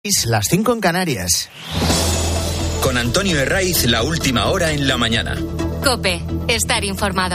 Las 5 en Canarias. Con Antonio Herraiz, la última hora en la mañana. COPE, estar informado.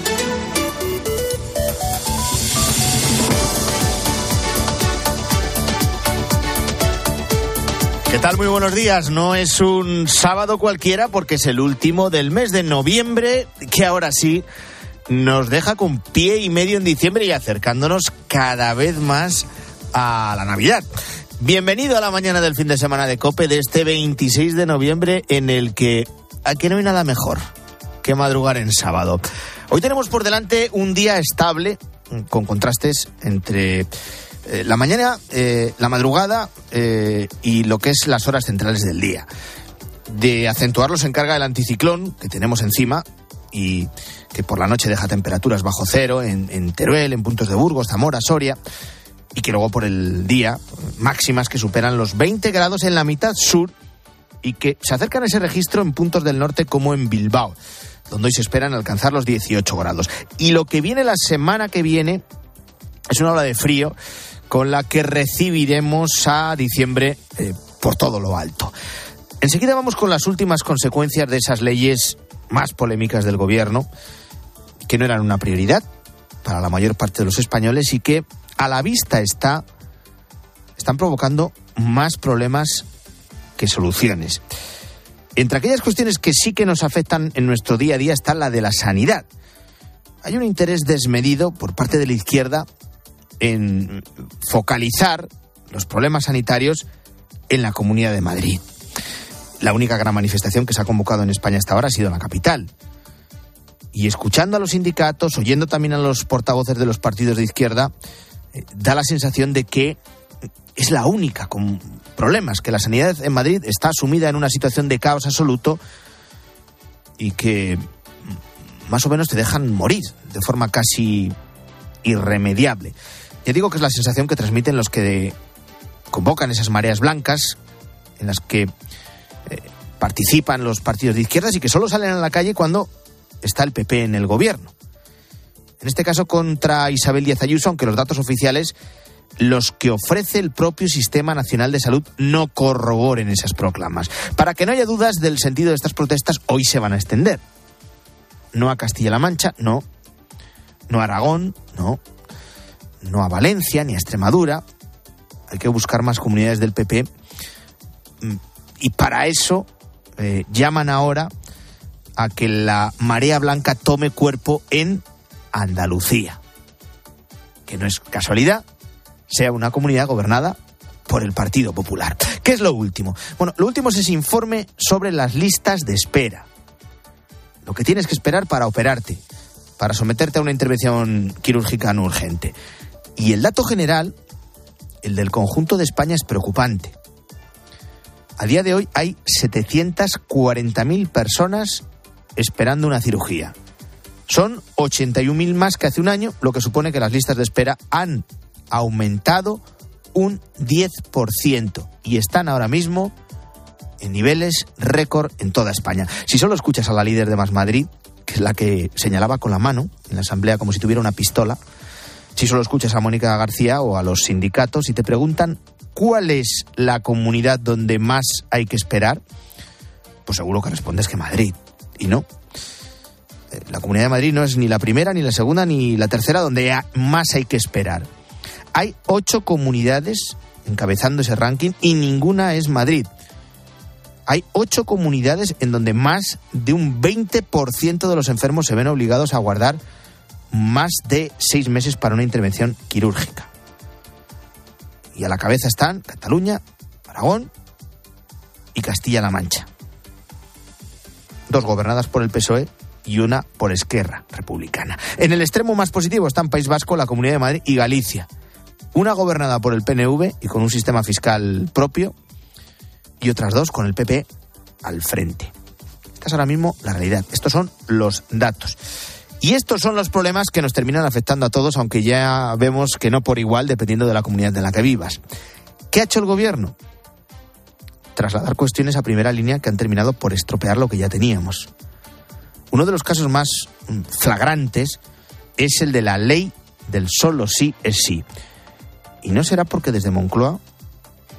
¿Qué tal? Muy buenos días. No es un sábado cualquiera porque es el último del mes de noviembre, que ahora sí nos deja con pie y medio en diciembre y acercándonos cada vez más a la Navidad. Bienvenido a la mañana del fin de semana de COPE de este 26 de noviembre, en el que aquí no hay nada mejor que madrugar en sábado. Hoy tenemos por delante un día estable, con contrastes entre la mañana, la madrugada y lo que es las horas centrales del día. De acentuarlo se encarga el anticiclón que tenemos encima y que por la noche deja temperaturas bajo cero en Teruel, en puntos de Burgos, Zamora, Soria, y que luego por el día máximas que superan los 20 grados en la mitad sur y que se acercan a ese registro en puntos del norte como en Bilbao, donde hoy se esperan alcanzar los 18 grados. Y lo que viene la semana que viene es una ola de frío con la que recibiremos a diciembre por todo lo alto. Enseguida vamos con las últimas consecuencias de esas leyes más polémicas del gobierno, que no eran una prioridad para la mayor parte de los españoles y que a la vista están provocando más problemas que soluciones. Entre aquellas cuestiones que sí que nos afectan en nuestro día a día está la de la sanidad. Hay un interés desmedido por parte de la izquierda en focalizar los problemas sanitarios en la Comunidad de Madrid. La única gran manifestación que se ha convocado en España hasta ahora ha sido en la capital. Y escuchando a los sindicatos, oyendo también a los portavoces de los partidos de izquierda, da la sensación de que es la única con problemas, que la sanidad en Madrid está sumida en una situación de caos absoluto y que más o menos te dejan morir de forma casi irremediable. Ya digo que es la sensación que transmiten los que convocan esas mareas blancas en las que participan los partidos de izquierdas y que solo salen a la calle cuando está el PP en el gobierno. En este caso contra Isabel Díaz Ayuso, aunque los datos oficiales, los que ofrece el propio Sistema Nacional de Salud, no corroboren esas proclamas. Para que no haya dudas del sentido de estas protestas, hoy se van a extender. No a Castilla-La Mancha, no a Aragón, no a Valencia ni a Extremadura. Hay que buscar más comunidades del PP y para eso llaman ahora a que la marea blanca tome cuerpo en Andalucía, que no es casualidad sea una comunidad gobernada por el Partido Popular. ¿Qué es lo último? Bueno, lo último es ese informe sobre las listas de espera. Lo que tienes que esperar para operarte, para someterte a una intervención quirúrgica no urgente. Y el dato general, el del conjunto de España, es preocupante. A día de hoy hay 740.000 personas esperando una cirugía. Son 81.000 más que hace un año, lo que supone que las listas de espera han aumentado un 10% y están ahora mismo en niveles récord en toda España. Si solo escuchas a la líder de Más Madrid, que es la que señalaba con la mano en la asamblea como si tuviera una pistola, si solo escuchas a Mónica García o a los sindicatos y te preguntan cuál es la comunidad donde más hay que esperar, pues seguro que respondes que Madrid. Y no. La Comunidad de Madrid no es ni la primera, ni la segunda, ni la tercera donde más hay que esperar. Hay 8 comunidades encabezando ese ranking y ninguna es Madrid. Hay 8 comunidades en donde más de un 20% de los enfermos se ven obligados a aguardar más de 6 meses para una intervención quirúrgica. Y a la cabeza están Cataluña, Aragón y Castilla-La Mancha. 2 gobernadas por el PSOE y una por Esquerra Republicana. En el extremo más positivo están País Vasco, la Comunidad de Madrid y Galicia. Una gobernada por el PNV y con un sistema fiscal propio y otras 2 con el PP al frente. Esta es ahora mismo la realidad. Estos son los datos. Y estos son los problemas que nos terminan afectando a todos, aunque ya vemos que no por igual dependiendo de la comunidad en la que vivas. ¿Qué ha hecho el gobierno? Trasladar cuestiones a primera línea que han terminado por estropear lo que ya teníamos. Uno de los casos más flagrantes es el de la ley del solo sí es sí. Y no será porque desde Moncloa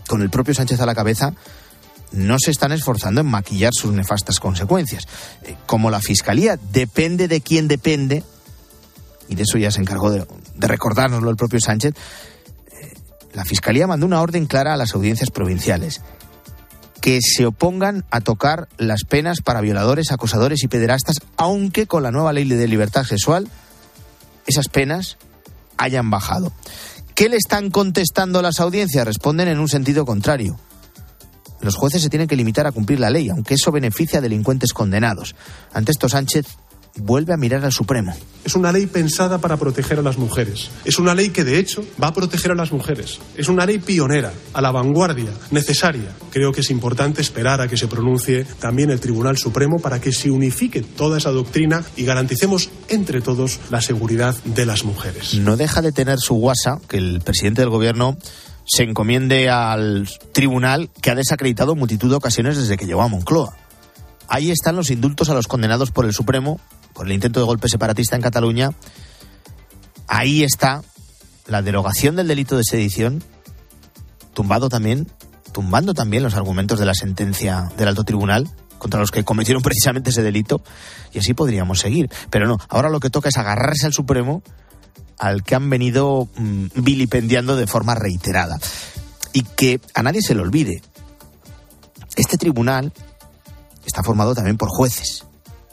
con el propio Sánchez a la cabeza, no se están esforzando en maquillar sus nefastas consecuencias. Como la Fiscalía depende de quién depende, y de eso ya se encargó de recordárnoslo el propio Sánchez, la Fiscalía mandó una orden clara a las audiencias provinciales: que se opongan a tocar las penas para violadores, acosadores y pederastas, aunque con la nueva ley de libertad sexual esas penas hayan bajado. ¿Qué le están contestando las audiencias? Responden en un sentido contrario. Los jueces se tienen que limitar a cumplir la ley, aunque eso beneficia a delincuentes condenados. Ante esto, Sánchez vuelve a mirar al Supremo. Es una ley pensada para proteger a las mujeres. Es una ley que, de hecho, va a proteger a las mujeres. Es una ley pionera, a la vanguardia, necesaria. Creo que es importante esperar a que se pronuncie también el Tribunal Supremo para que se unifique toda esa doctrina y garanticemos entre todos la seguridad de las mujeres. No deja de tener su guasa que el presidente del Gobierno se encomiende al tribunal que ha desacreditado en multitud de ocasiones desde que llegó a Moncloa. Ahí están los indultos a los condenados por el Supremo por el intento de golpe separatista en Cataluña. Ahí está la derogación del delito de sedición, tumbando también los argumentos de la sentencia del Alto Tribunal contra los que cometieron precisamente ese delito, y así podríamos seguir. Pero no, ahora lo que toca es agarrarse al Supremo, al que han venido vilipendiando de forma reiterada. Y que a nadie se le olvide, este tribunal está formado también por jueces,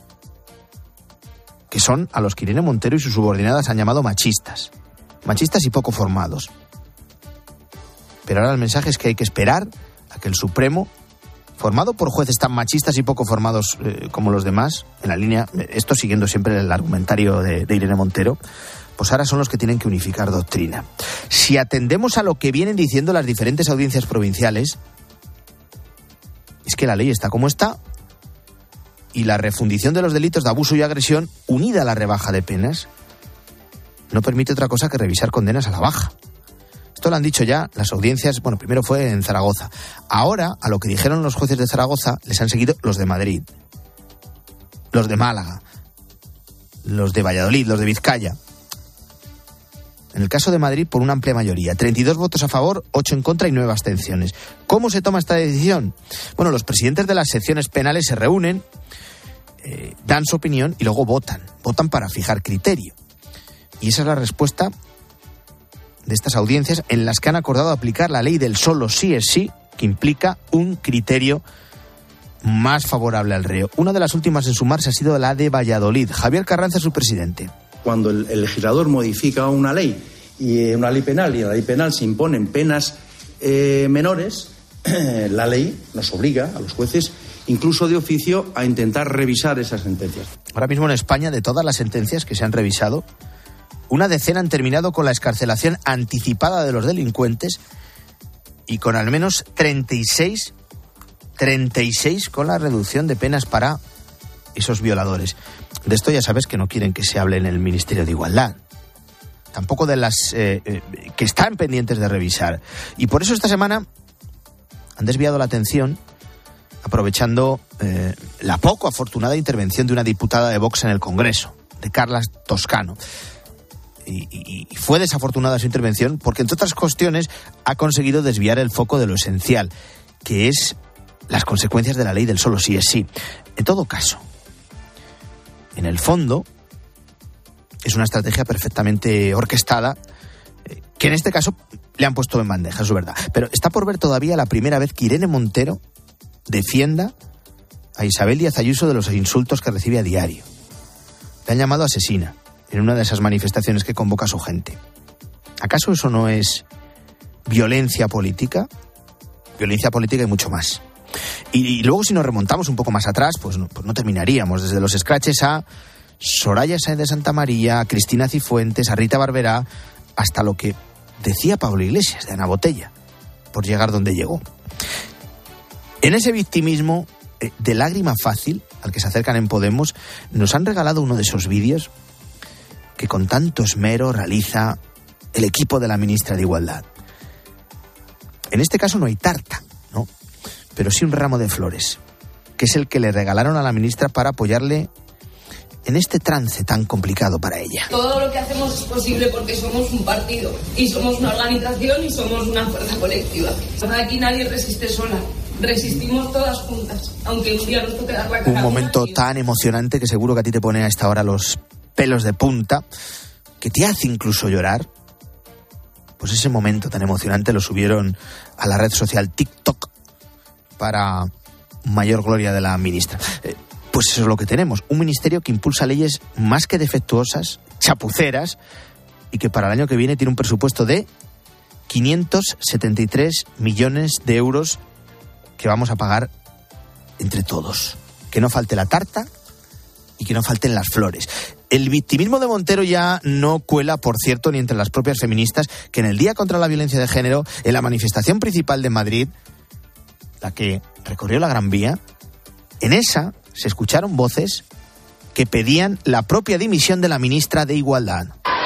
que son a los que Irene Montero y sus subordinadas han llamado machistas y poco formados. Pero ahora el mensaje es que hay que esperar a que el Supremo, formado por jueces tan machistas y poco formados como los demás, en la línea, esto siguiendo siempre el argumentario de Irene Montero, pues ahora son los que tienen que unificar doctrina. Si atendemos a lo que vienen diciendo las diferentes audiencias provinciales, es que la ley está como está, y la refundición de los delitos de abuso y agresión, unida a la rebaja de penas, no permite otra cosa que revisar condenas a la baja. Esto lo han dicho ya las audiencias, primero fue en Zaragoza. Ahora, a lo que dijeron los jueces de Zaragoza, les han seguido los de Madrid, los de Málaga, los de Valladolid, los de Vizcaya. En el caso de Madrid, por una amplia mayoría, 32 votos a favor, 8 en contra y 9 abstenciones. ¿Cómo se toma esta decisión? Bueno, los presidentes de las secciones penales se reúnen, dan su opinión y luego votan para fijar criterio. Y esa es la respuesta de estas audiencias, en las que han acordado aplicar la ley del solo sí es sí, que implica un criterio más favorable al reo. Una de las últimas en sumarse ha sido la de Valladolid. Javier Carranza es su presidente. Cuando el legislador modifica una ley penal, y en la ley penal se imponen penas menores, la ley nos obliga a los jueces, incluso de oficio, a intentar revisar esas sentencias. Ahora mismo en España, de todas las sentencias que se han revisado, una decena han terminado con la excarcelación anticipada de los delincuentes, y con al menos 36 con la reducción de penas para esos violadores. De esto ya sabes que no quieren que se hable en el Ministerio de Igualdad. Tampoco de las que están pendientes de revisar. Y por eso esta semana han desviado la atención, aprovechando la poco afortunada intervención de una diputada de Vox en el Congreso, de Carla Toscano. Y fue desafortunada su intervención porque, entre otras cuestiones, ha conseguido desviar el foco de lo esencial, que es las consecuencias de la ley del solo sí es sí. En todo caso, en el fondo, es una estrategia perfectamente orquestada, que en este caso le han puesto en bandeja, es verdad. Pero está por ver todavía la primera vez que Irene Montero defienda a Isabel Díaz Ayuso de los insultos que recibe a diario. Le han llamado asesina en una de esas manifestaciones que convoca a su gente. ¿Acaso eso no es violencia política? Violencia política y mucho más. Y luego, si nos remontamos un poco más atrás, pues no terminaríamos. Desde los scratches a Soraya Sáenz de Santamaría, a Cristina Cifuentes, a Rita Barberá, hasta lo que decía Pablo Iglesias de Ana Botella, por llegar donde llegó. En ese victimismo de lágrima fácil al que se acercan en Podemos, nos han regalado uno de esos vídeos que con tanto esmero realiza el equipo de la ministra de Igualdad. En este caso no hay tarta, ¿no? Pero sí un ramo de flores, que es el que le regalaron a la ministra para apoyarle en este trance tan complicado para ella. Todo lo que hacemos es posible porque somos un partido y somos una organización y somos una fuerza colectiva. Aquí nadie resiste sola. Resistimos todas juntas, aunque un día nos toque dar la cara. Un momento tan emocionante que seguro que a ti te pone a esta hora los pelos de punta, que te hace incluso llorar. Pues ese momento tan emocionante lo subieron a la red social TikTok para mayor gloria de la ministra. Pues eso es lo que tenemos, un ministerio que impulsa leyes más que defectuosas, chapuceras, y que para el año que viene tiene un presupuesto de 573 millones de euros que vamos a pagar entre todos. Que no falte la tarta y que no falten las flores. El victimismo de Montero ya no cuela, por cierto, ni entre las propias feministas, que en el Día contra la Violencia de Género, en la manifestación principal de Madrid, la que recorrió la Gran Vía, en esa se escucharon voces que pedían la propia dimisión de la ministra de Igualdad.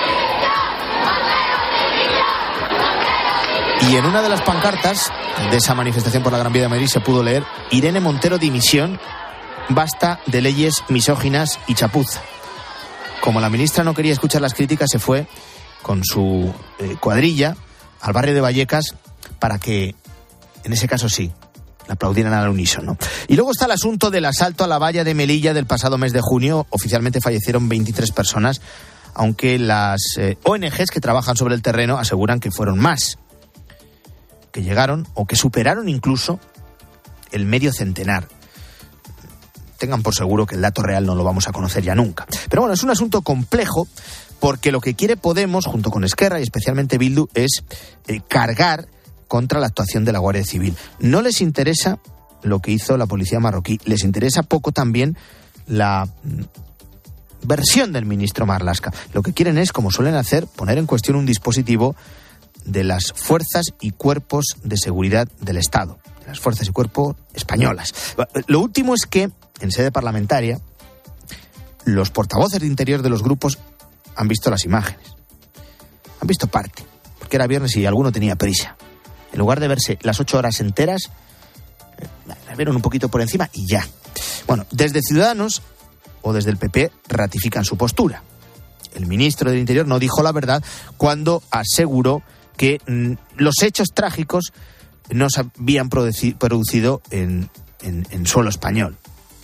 Y en una de las pancartas de esa manifestación por la Gran Vía de Madrid se pudo leer: Irene Montero, dimisión, basta de leyes misóginas y chapuza. Como la ministra no quería escuchar las críticas, se fue con su cuadrilla al barrio de Vallecas para que, en ese caso sí, la aplaudieran al unísono. Y luego está el asunto del asalto a la valla de Melilla del pasado mes de junio. Oficialmente fallecieron 23 personas, aunque las ONGs que trabajan sobre el terreno aseguran que fueron más, que llegaron o que superaron incluso el medio centenar. Tengan por seguro que el dato real no lo vamos a conocer ya nunca. Pero bueno, es un asunto complejo porque lo que quiere Podemos, junto con Esquerra y especialmente Bildu, es cargar contra la actuación de la Guardia Civil. No les interesa lo que hizo la policía marroquí, les interesa poco también la versión del ministro Marlaska. Lo que quieren es, como suelen hacer, poner en cuestión un dispositivo de las fuerzas y cuerpos de seguridad del Estado, de las fuerzas y cuerpos españolas. Lo último es que, en sede parlamentaria, los portavoces de Interior de los grupos han visto las imágenes. Han visto parte, porque era viernes y alguno tenía prisa. En lugar de verse las 8 horas enteras, la vieron un poquito por encima y ya. Bueno, desde Ciudadanos o desde el PP ratifican su postura. El ministro del Interior no dijo la verdad cuando aseguró que los hechos trágicos no se habían producido en suelo español.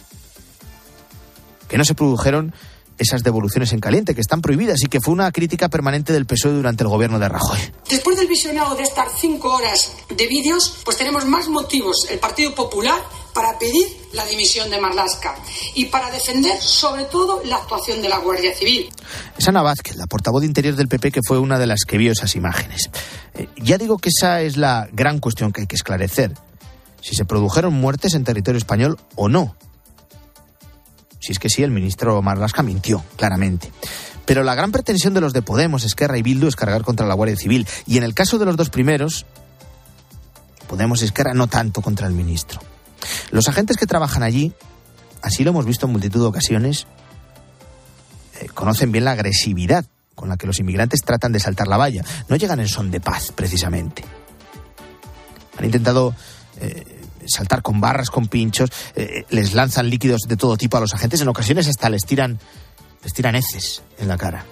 Que no se produjeron esas devoluciones en caliente, que están prohibidas, y que fue una crítica permanente del PSOE durante el gobierno de Rajoy. Después del visionado de estas 5 horas de vídeos, pues tenemos más motivos, el Partido Popular, para pedir la dimisión de Marlaska y para defender, sobre todo, la actuación de la Guardia Civil. Es Ana Vázquez, la portavoz de Interior del PP, que fue una de las que vio esas imágenes. Ya digo que esa es la gran cuestión que hay que esclarecer. Si se produjeron muertes en territorio español o no. Si es que sí, el ministro Marlaska mintió, claramente. Pero la gran pretensión de los de Podemos, Esquerra y Bildu es cargar contra la Guardia Civil. Y en el caso de los dos primeros, Podemos y Esquerra, no tanto contra el ministro. Los agentes que trabajan allí, así lo hemos visto en multitud de ocasiones, conocen bien la agresividad con la que los inmigrantes tratan de saltar la valla. No llegan en son de paz, precisamente. Han intentado saltar con barras, con pinchos, les lanzan líquidos de todo tipo a los agentes, en ocasiones hasta les tiran heces en la cara.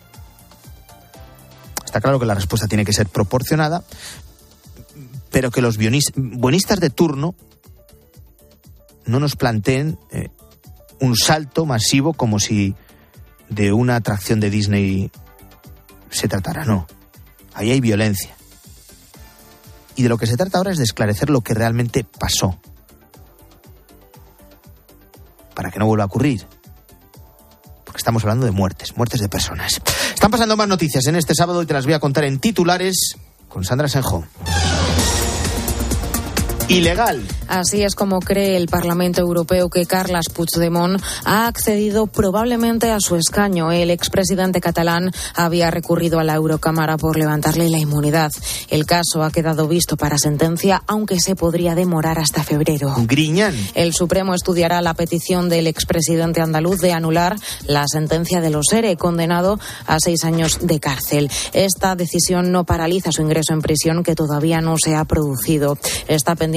Está claro que la respuesta tiene que ser proporcionada, pero que los buenistas de turno no nos planteen un salto masivo como si de una atracción de Disney se tratara. No, ahí hay violencia. Y de lo que se trata ahora es de esclarecer lo que realmente pasó, para que no vuelva a ocurrir. Porque estamos hablando de muertes de personas. Están pasando más noticias en este sábado y te las voy a contar en titulares con Sandra Senjo. Ilegal. Así es como cree el Parlamento Europeo que Carles Puigdemont ha accedido probablemente a su escaño. El expresidente catalán había recurrido a la Eurocámara por levantarle la inmunidad. El caso ha quedado visto para sentencia, aunque se podría demorar hasta febrero. Griñán. El Supremo estudiará la petición del expresidente andaluz de anular la sentencia de los ERE, condenado a 6 años de cárcel. Esta decisión no paraliza su ingreso en prisión, que todavía no se ha producido. Está pendiente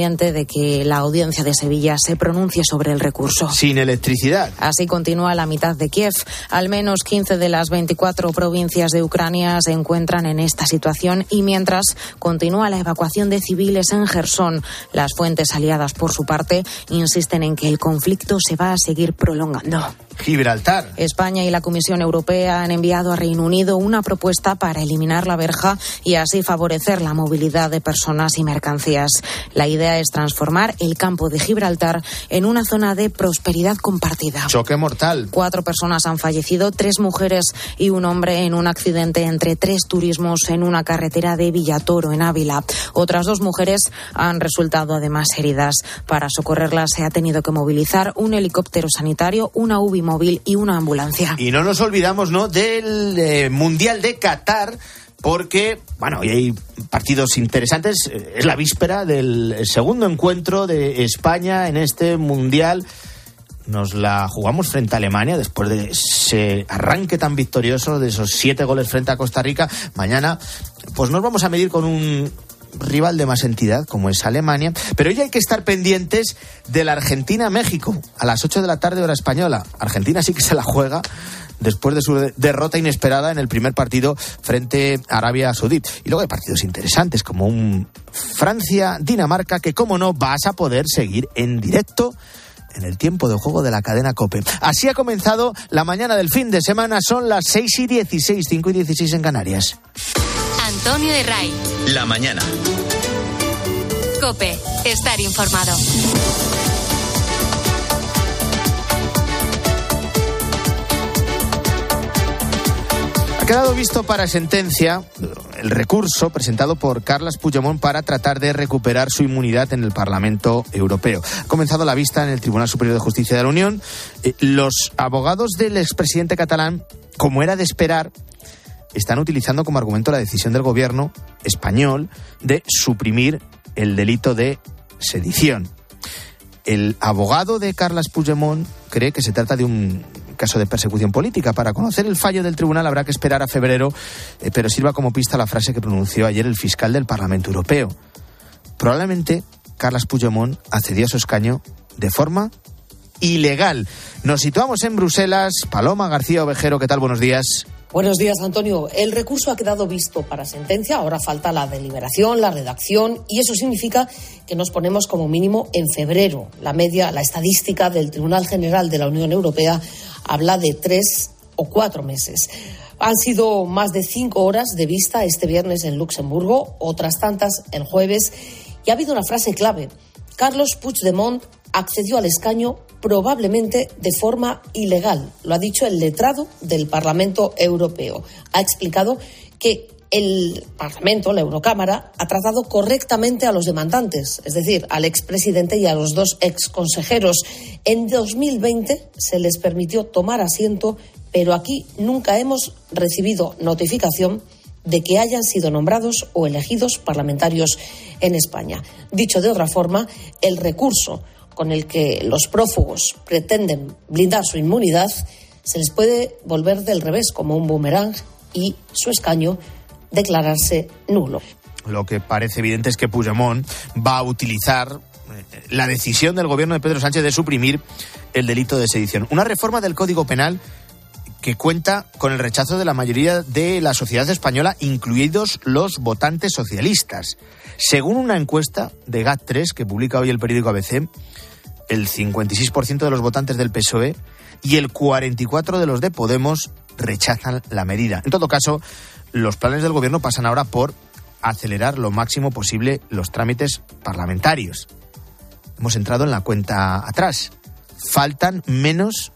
pendiente de que la audiencia de Sevilla se pronuncie sobre el recurso. Sin electricidad. Así continúa la mitad de Kiev. Al menos 15 de las 24 provincias de Ucrania se encuentran en esta situación y mientras continúa la evacuación de civiles en Jersón. Las fuentes aliadas, por su parte, insisten en que el conflicto se va a seguir prolongando. Gibraltar. España y la Comisión Europea han enviado a Reino Unido una propuesta para eliminar la verja y así favorecer la movilidad de personas y mercancías. La idea es transformar el campo de Gibraltar en una zona de prosperidad compartida. Choque mortal. 4 personas han fallecido, 3 mujeres y un hombre en un accidente entre 3 turismos en una carretera de Villatoro, en Ávila. Otras 2 mujeres han resultado además heridas. Para socorrerlas se ha tenido que movilizar un helicóptero sanitario, una UBI móvil y una ambulancia. Y no nos olvidamos, ¿no?, del Mundial de Qatar, porque, bueno, hoy hay partidos interesantes. Es la víspera del segundo encuentro de España en este Mundial. Nos la jugamos frente a Alemania después de ese arranque tan victorioso, de esos 7 goles frente a Costa Rica. Mañana, pues nos vamos a medir con un rival de más entidad como es Alemania, pero hoy hay que estar pendientes de la Argentina-México a las 8 de la tarde hora española. Argentina sí que se la juega después de su derrota inesperada en el primer partido frente a Arabia Saudí. Y luego hay partidos interesantes como un Francia-Dinamarca que, como no, vas a poder seguir en directo en el tiempo de juego de la cadena COPE. Así ha comenzado la mañana del fin de semana. Son las 6:16, 5:16 en Canarias. Antonio Herray. La mañana. COPE. Estar informado. Ha quedado visto para sentencia el recurso presentado por Carles Puigdemont para tratar de recuperar su inmunidad en el Parlamento Europeo. Ha comenzado la vista en el Tribunal Superior de Justicia de la Unión. Los abogados del expresidente catalán, como era de esperar, están utilizando como argumento la decisión del gobierno español de suprimir el delito de sedición. El abogado de Carles Puigdemont cree que se trata de un caso de persecución política. Para conocer el fallo del tribunal habrá que esperar a febrero, pero sirva como pista la frase que pronunció ayer el fiscal del Parlamento Europeo. Probablemente Carles Puigdemont accedió a su escaño de forma ilegal. Nos situamos en Bruselas. Paloma García Ovejero, ¿qué tal? Buenos días. Buenos días, Antonio. El recurso ha quedado visto para sentencia. Ahora falta la deliberación, la redacción, y eso significa que nos ponemos como mínimo en febrero. La estadística del Tribunal General de la Unión Europea habla de 3 o 4 meses. Han sido más de 5 horas de vista este viernes en Luxemburgo, otras tantas el jueves, y ha habido una frase clave. Carles Puigdemont accedió al escaño probablemente de forma ilegal. Lo ha dicho el letrado del Parlamento Europeo. Ha explicado que el Parlamento, la Eurocámara, ha tratado correctamente a los demandantes, es decir, al expresidente y a los 2 exconsejeros. En 2020 se les permitió tomar asiento, pero aquí nunca hemos recibido notificación de que hayan sido nombrados o elegidos parlamentarios en España. Dicho de otra forma, el recurso con el que los prófugos pretenden blindar su inmunidad se les puede volver del revés como un boomerang y su escaño declararse nulo. Lo que parece evidente es que Puigdemont va a utilizar la decisión del gobierno de Pedro Sánchez de suprimir el delito de sedición. Una reforma del Código Penal que cuenta con el rechazo de la mayoría de la sociedad española, incluidos los votantes socialistas. Según una encuesta de GAT3 que publica hoy el periódico ABC, el 56% de los votantes del PSOE y el 44% de los de Podemos rechazan la medida. En todo caso, los planes del gobierno pasan ahora por acelerar lo máximo posible los trámites parlamentarios. Hemos entrado en la cuenta atrás. Faltan menos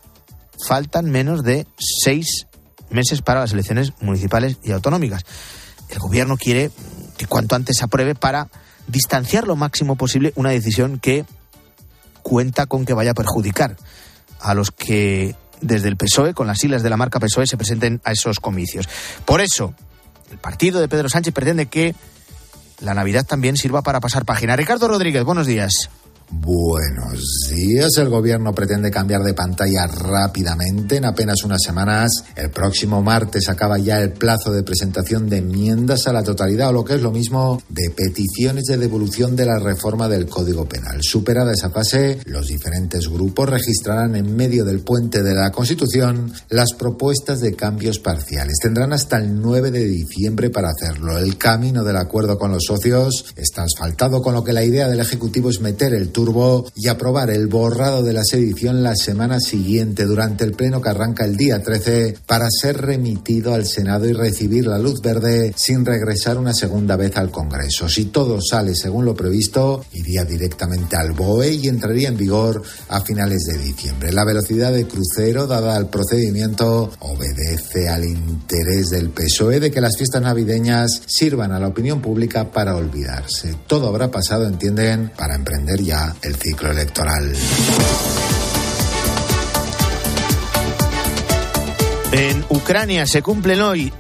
de 6 meses para las elecciones municipales y autonómicas. El gobierno quiere que cuanto antes se apruebe para distanciar lo máximo posible una decisión que cuenta con que vaya a perjudicar a los que desde el PSOE, con las siglas de la marca PSOE, se presenten a esos comicios. Por eso, el partido de Pedro Sánchez pretende que la Navidad también sirva para pasar página. Ricardo Rodríguez, buenos días. Buenos días. El gobierno pretende cambiar de pantalla rápidamente. En apenas unas semanas, el próximo martes, acaba ya el plazo de presentación de enmiendas a la totalidad, o lo que es lo mismo, de peticiones de devolución de la reforma del Código Penal. Superada esa fase, los diferentes grupos registrarán en medio del puente de la Constitución las propuestas de cambios parciales. Tendrán hasta el 9 de diciembre para hacerlo. El camino del acuerdo con los socios está asfaltado, con lo que la idea del Ejecutivo es meter el turbo y aprobar el borrado de la sedición la semana siguiente, durante el pleno que arranca el día 13, para ser remitido al Senado y recibir la luz verde sin regresar una segunda vez al Congreso. Si todo sale según lo previsto, iría directamente al BOE y entraría en vigor a finales de diciembre. La velocidad de crucero dada al procedimiento obedece al interés del PSOE de que las fiestas navideñas sirvan a la opinión pública para olvidarse. Todo habrá pasado, entienden, para emprender ya el ciclo electoral. En Ucrania se cumplen hoy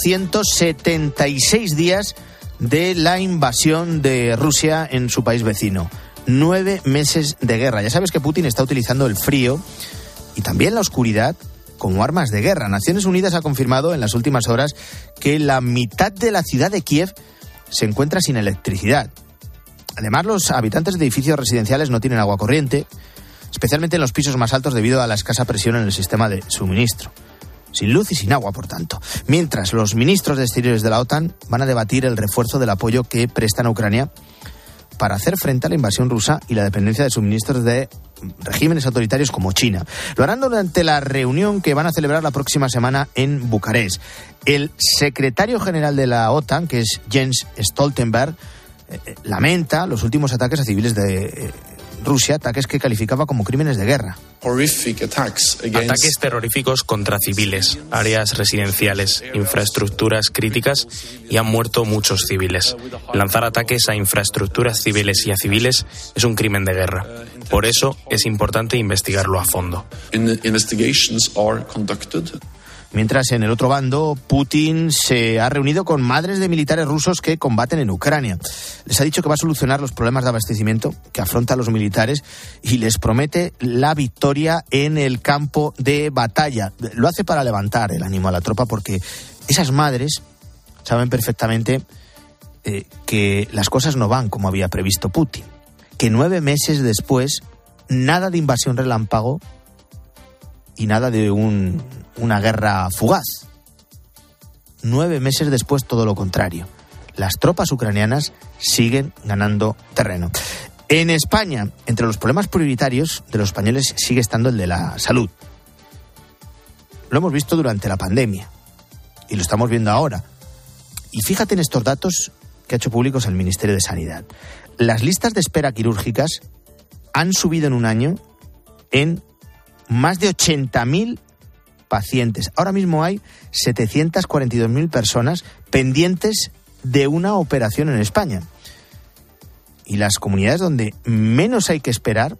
276 días de la invasión de Rusia en su país vecino. 9 meses de guerra. Ya sabes que Putin está utilizando el frío y también la oscuridad como armas de guerra. Naciones Unidas ha confirmado en las últimas horas que la mitad de la ciudad de Kiev se encuentra sin electricidad. Además, los habitantes de edificios residenciales no tienen agua corriente, especialmente en los pisos más altos debido a la escasa presión en el sistema de suministro. Sin luz y sin agua, por tanto. Mientras, los ministros de Exteriores de la OTAN van a debatir el refuerzo del apoyo que prestan a Ucrania para hacer frente a la invasión rusa y la dependencia de suministros de regímenes autoritarios como China. Lo harán durante la reunión que van a celebrar la próxima semana en Bucarest. El secretario general de la OTAN, que es Jens Stoltenberg, lamenta los últimos ataques a civiles de Rusia, ataques que calificaba como crímenes de guerra. Ataques terroríficos contra civiles, áreas residenciales, infraestructuras críticas, y han muerto muchos civiles. Lanzar ataques a infraestructuras civiles y a civiles es un crimen de guerra. Por eso es importante investigarlo a fondo. Mientras, en el otro bando, Putin se ha reunido con madres de militares rusos que combaten en Ucrania. Les ha dicho que va a solucionar los problemas de abastecimiento que afrontan los militares y les promete la victoria en el campo de batalla. Lo hace para levantar el ánimo a la tropa, porque esas madres saben perfectamente que las cosas no van como había previsto Putin. Que 9 meses después, nada de invasión relámpago y nada de una guerra fugaz. 9 meses después, todo lo contrario. Las tropas ucranianas siguen ganando terreno. En España, entre los problemas prioritarios de los españoles sigue estando el de la salud. Lo hemos visto durante la pandemia y lo estamos viendo ahora. Y fíjate en estos datos que ha hecho públicos el Ministerio de Sanidad. Las listas de espera quirúrgicas han subido en un año en más de 80.000 pacientes. Ahora mismo hay 742.000 personas pendientes de una operación en España. Y las comunidades donde menos hay que esperar,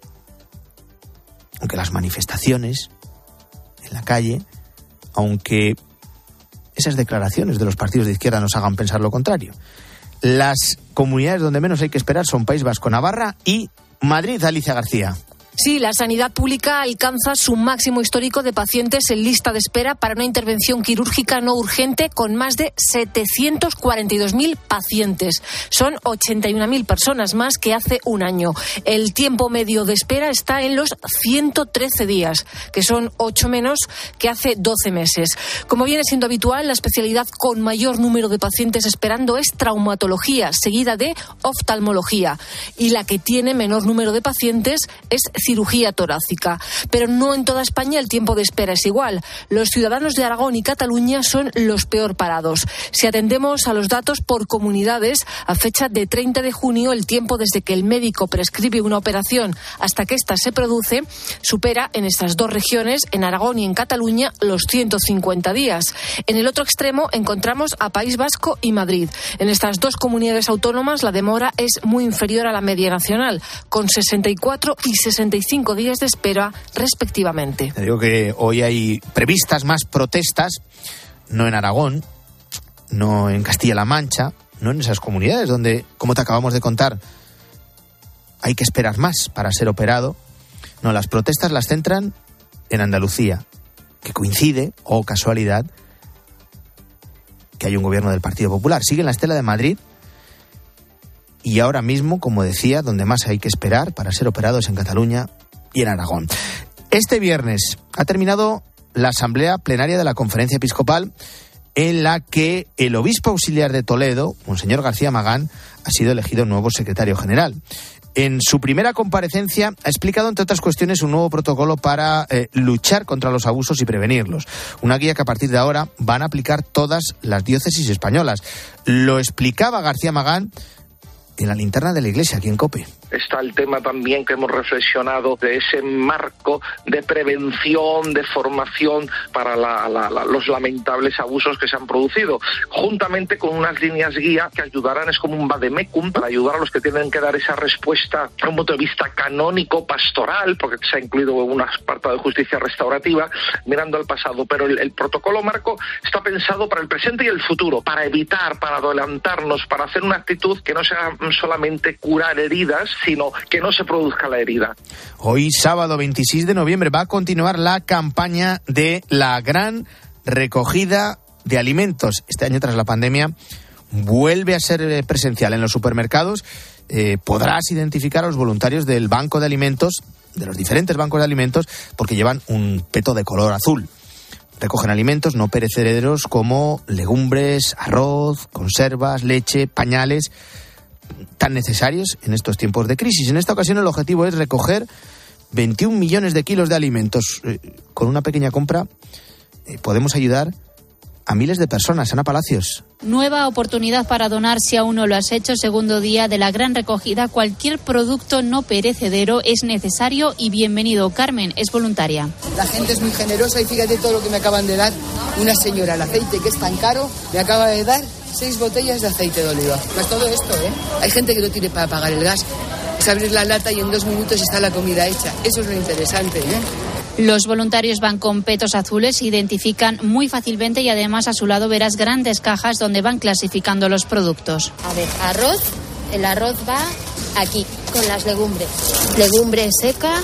aunque las manifestaciones en la calle, aunque esas declaraciones de los partidos de izquierda nos hagan pensar lo contrario, las comunidades donde menos hay que esperar son País Vasco, Navarra y Madrid. Alicia García. Sí, la sanidad pública alcanza su máximo histórico de pacientes en lista de espera para una intervención quirúrgica no urgente, con más de 742.000 pacientes. Son 81.000 personas más que hace un año. El tiempo medio de espera está en los 113 días, que son 8 menos que hace 12 meses. Como viene siendo habitual, la especialidad con mayor número de pacientes esperando es traumatología, seguida de oftalmología. Y la que tiene menor número de pacientes es cirugía torácica. Pero no en toda España el tiempo de espera es igual. Los ciudadanos de Aragón y Cataluña son los peor parados. Si atendemos a los datos por comunidades, a fecha de 30 de junio, el tiempo desde que el médico prescribe una operación hasta que ésta se produce supera en estas dos regiones, en Aragón y en Cataluña, los 150 días. En el otro extremo encontramos a País Vasco y Madrid. En estas dos comunidades autónomas la demora es muy inferior a la media nacional, con 64 y 65 días de espera respectivamente. Te digo que hoy hay previstas más protestas, no en Aragón, no en Castilla-La Mancha, no en esas comunidades donde, como te acabamos de contar, hay que esperar más para ser operado. No, las protestas las centran en Andalucía, que coincide, o casualidad, que hay un gobierno del Partido Popular. Sigue en la estela de Madrid y ahora mismo, como decía, donde más hay que esperar para ser operados en Cataluña y en Aragón. Este viernes ha terminado la asamblea plenaria de la Conferencia Episcopal, en la que el obispo auxiliar de Toledo, Monseñor García Magán, ha sido elegido nuevo secretario general. En su primera comparecencia ha explicado, entre otras cuestiones, un nuevo protocolo para luchar contra los abusos y prevenirlos. Una guía que a partir de ahora van a aplicar todas las diócesis españolas. Lo explicaba García Magán en la linterna de la Iglesia, aquí en COPE. Está el tema también que hemos reflexionado de ese marco de prevención, de formación para los lamentables abusos que se han producido, juntamente con unas líneas guía que ayudarán, es como un vademecum, para ayudar a los que tienen que dar esa respuesta desde un punto de vista canónico, pastoral, porque se ha incluido una parte de justicia restaurativa, mirando al pasado. Pero el protocolo marco está pensado para el presente y el futuro, para evitar, para adelantarnos, para hacer una actitud que no sea solamente curar heridas, sino que no se produzca la herida. Hoy, sábado 26 de noviembre, va a continuar la campaña de la gran recogida de alimentos. Este año, tras la pandemia, vuelve a ser presencial en los supermercados. Podrás identificar a los voluntarios del banco de alimentos, de los diferentes bancos de alimentos, porque llevan un peto de color azul. Recogen alimentos no perecederos como legumbres, arroz, conservas, leche, pañales, tan necesarios en estos tiempos de crisis. En esta ocasión el objetivo es recoger 21 millones de kilos de alimentos. Con una pequeña compra podemos ayudar a miles de personas. Ana Palacios. Nueva oportunidad para donar si aún no lo has hecho. Segundo día de la gran recogida. Cualquier producto no perecedero es necesario y bienvenido. Carmen es voluntaria. La gente es muy generosa y fíjate todo lo que me acaban de dar. Una señora, el aceite que es tan caro, me acaba de dar 6 botellas de aceite de oliva. Pues todo esto, Hay gente que no tiene para pagar el gas. Es abrir la lata y en 2 minutos está la comida hecha. Eso es lo interesante, Los voluntarios van con petos azules, se identifican muy fácilmente y además a su lado verás grandes cajas donde van clasificando los productos. A ver, arroz, el arroz va aquí, con las legumbres. Legumbre seca,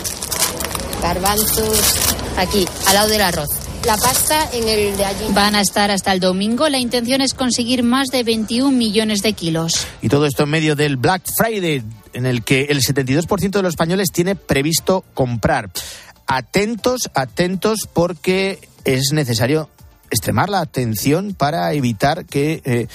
garbanzos, aquí, al lado del arroz. La pasta en el de allí. Van a estar hasta el domingo. La intención es conseguir más de 21 millones de kilos. Y todo esto en medio del Black Friday, en el que el 72% de los españoles tiene previsto comprar. Atentos, porque es necesario extremar la atención para evitar que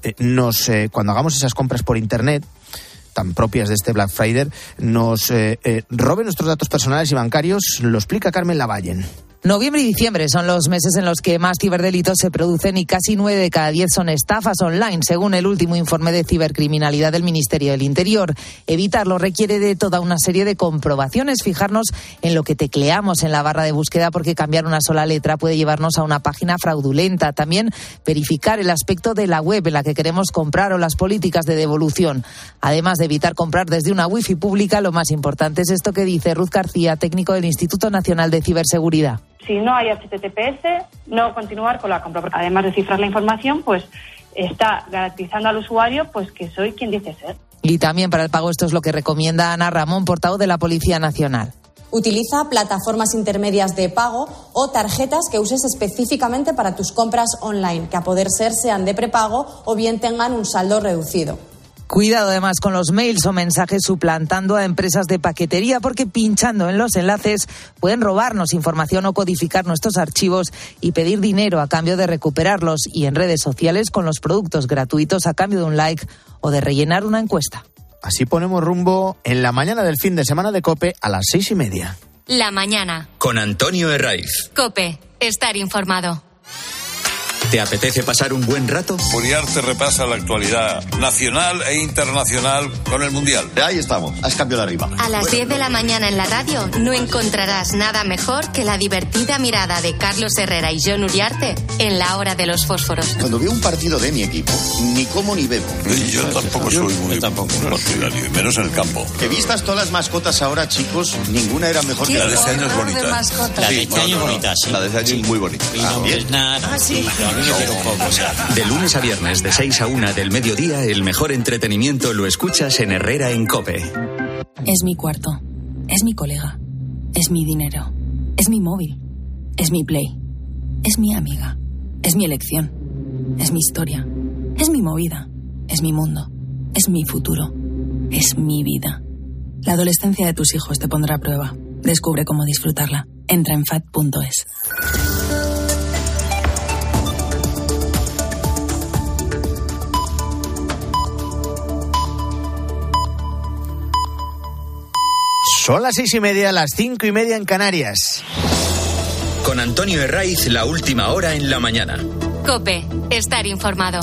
cuando hagamos esas compras por Internet, tan propias de este Black Friday, nos roben nuestros datos personales y bancarios. Lo explica Carmen Lavallen. Noviembre y diciembre son los meses en los que más ciberdelitos se producen y casi 9 de cada 10 son estafas online, según el último informe de cibercriminalidad del Ministerio del Interior. Evitarlo requiere de toda una serie de comprobaciones, fijarnos en lo que tecleamos en la barra de búsqueda, porque cambiar una sola letra puede llevarnos a una página fraudulenta. También verificar el aspecto de la web en la que queremos comprar o las políticas de devolución. Además de evitar comprar desde una wifi pública, lo más importante es esto que dice Ruth García, técnico del Instituto Nacional de Ciberseguridad. Si no hay HTTPS, no continuar con la compra, porque además de cifrar la información, pues está garantizando al usuario pues que soy quien dice ser. Y también para el pago esto es lo que recomienda Ana Ramón, portavoz de la Policía Nacional. Utiliza plataformas intermedias de pago o tarjetas que uses específicamente para tus compras online, que a poder ser sean de prepago o bien tengan un saldo reducido. Cuidado además con los mails o mensajes suplantando a empresas de paquetería, porque pinchando en los enlaces pueden robarnos información o codificar nuestros archivos y pedir dinero a cambio de recuperarlos, y en redes sociales con los productos gratuitos a cambio de un like o de rellenar una encuesta. Así ponemos rumbo en la mañana del fin de semana de COPE a las 6:30. La mañana. Con Antonio Herraiz. COPE. Estar informado. ¿Te apetece pasar un buen rato? Uriarte repasa la actualidad nacional e internacional con el Mundial. Ahí estamos, has cambiado arriba. A las 10 de la mañana en la radio no encontrarás nada mejor que la divertida mirada de Carlos Herrera y Jon Uriarte en la hora de los fósforos. Cuando veo un partido de mi equipo, ni como ni bebo. Yo tampoco soy muy partidario, menos en el campo. Que vistas todas las mascotas ahora, chicos, ninguna era mejor que la de este año es bonita. La de este año es bonita, sí. La de este año es muy bonita. De lunes a viernes, de 6 a 1 del mediodía, el mejor entretenimiento lo escuchas en Herrera en COPE. Es mi cuarto. Es mi colega. Es mi dinero. Es mi móvil. Es mi Play. Es mi amiga. Es mi elección. Es mi historia. Es mi movida. Es mi mundo. Es mi futuro. Es mi vida. La adolescencia de tus hijos te pondrá a prueba. Descubre cómo disfrutarla. Entra en FAD.es. Son las 6:30, las 5:30 en Canarias. Con Antonio Herraiz, la última hora en la mañana. COPE, estar informado.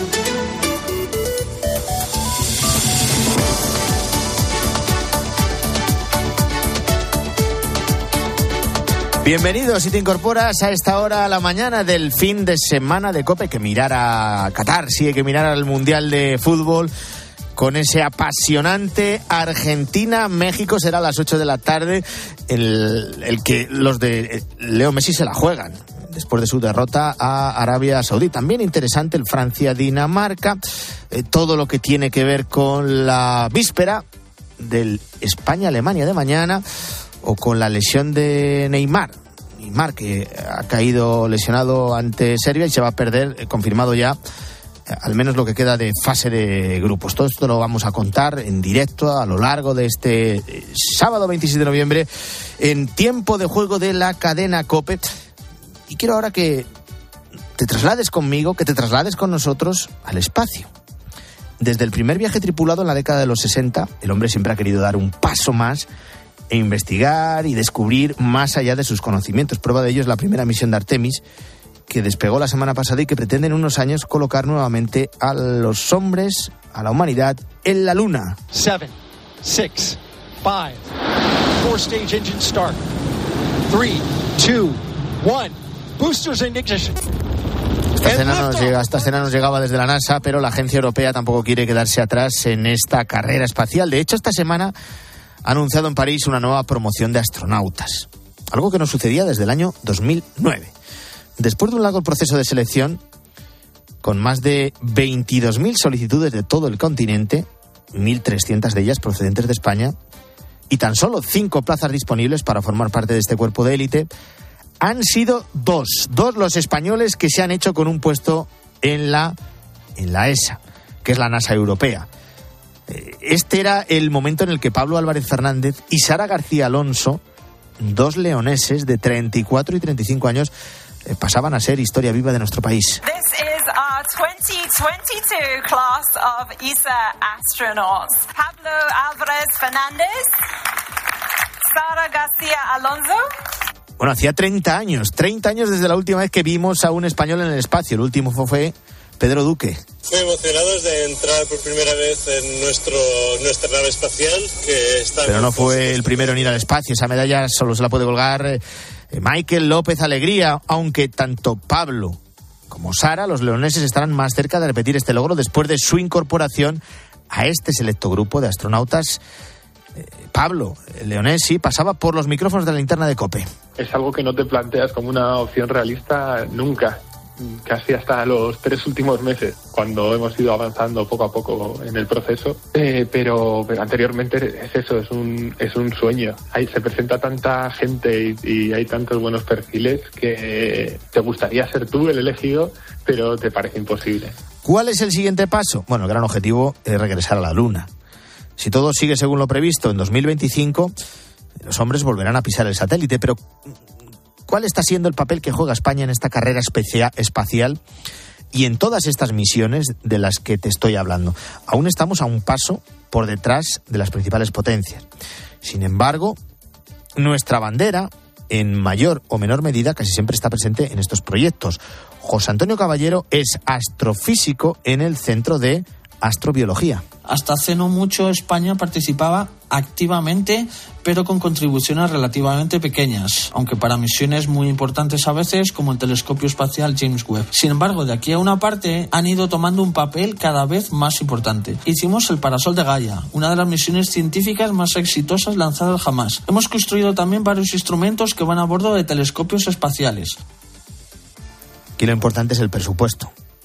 Bienvenidos si te incorporas a esta hora a la mañana del fin de semana de COPE. Que mirar a Qatar, sí, hay que mirar al Mundial de Fútbol con ese apasionante Argentina-México. Será a las 8 de la tarde el que los de Leo Messi se la juegan después de su derrota a Arabia Saudí. También interesante el Francia-Dinamarca, todo lo que tiene que ver con la víspera del España-Alemania de mañana, o con la lesión de Neymar, que ha caído lesionado ante Serbia y se va a perder, confirmado ya, al menos lo que queda de fase de grupos. Todo esto lo vamos a contar en directo a lo largo de este sábado 26 de noviembre en Tiempo de Juego de la cadena COPE. Y quiero ahora que te traslades conmigo, que te traslades con nosotros al espacio. Desde el primer viaje tripulado en la década de los 60, el hombre siempre ha querido dar un paso más e investigar y descubrir más allá de sus conocimientos. Prueba de ello es la primera misión de Artemis, que despegó la semana pasada y que pretende en unos años colocar nuevamente a los hombres, a la humanidad, en la Luna. 7, 6, 5, 4 stage engine start. 3, 2, 1. Boosters in ignition. Esta escena nos llegaba desde la NASA, pero la agencia europea tampoco quiere quedarse atrás en esta carrera espacial. De hecho, esta semana ha anunciado en París una nueva promoción de astronautas, algo que no sucedía desde el año 2009. Después de un largo proceso de selección, con más de 22.000 solicitudes de todo el continente, 1.300 de ellas procedentes de España, y tan solo 5 plazas disponibles para formar parte de este cuerpo de élite, han sido dos los españoles que se han hecho con un puesto en la ESA, que es la NASA europea. Este era el momento en el que Pablo Álvarez Fernández y Sara García Alonso, 2 leoneses de 34 y 35 años, pasaban a ser historia viva de nuestro país. This is our 2022 class of ESA astronauts. Pablo Álvarez Fernández, Sara García Alonso. Bueno, hacía 30 años desde la última vez que vimos a un español en el espacio. El último fue Pedro Duque. Muy emocionados de entrar por primera vez en nuestra nave espacial. Pero no fue el primero en ir al espacio. Esa medalla solo se la puede colgar Michael López Alegría, aunque tanto Pablo como Sara, los leoneses, estarán más cerca de repetir este logro después de su incorporación a este selecto grupo de astronautas. Pablo, el leonés, sí, pasaba por los micrófonos de la linterna de COPE. Es algo que no te planteas como una opción realista nunca, casi hasta los 3 últimos meses, cuando hemos ido avanzando poco a poco en el proceso, pero anteriormente es eso, es un sueño. Ahí se presenta tanta gente y hay tantos buenos perfiles que te gustaría ser tú el elegido, pero te parece imposible. ¿Cuál es el siguiente paso? Bueno, el gran objetivo es regresar a la Luna. Si todo sigue según lo previsto, en 2025 los hombres volverán a pisar el satélite, pero ¿cuál está siendo el papel que juega España en esta carrera espacial y en todas estas misiones de las que te estoy hablando? Aún estamos a un paso por detrás de las principales potencias. Sin embargo, nuestra bandera, en mayor o menor medida, casi siempre está presente en estos proyectos. José Antonio Caballero es astrofísico en el Centro de Astrobiología. Hasta hace no mucho España participaba activamente, pero con contribuciones relativamente pequeñas, aunque para misiones muy importantes a veces, como el telescopio espacial James Webb. Sin embargo, de aquí a una parte han ido tomando un papel cada vez más importante. Hicimos el Parasol de Gaia, una de las misiones científicas más exitosas lanzadas jamás. Hemos construido también varios instrumentos que van a bordo de telescopios espaciales. Aquí lo importante es el presupuesto.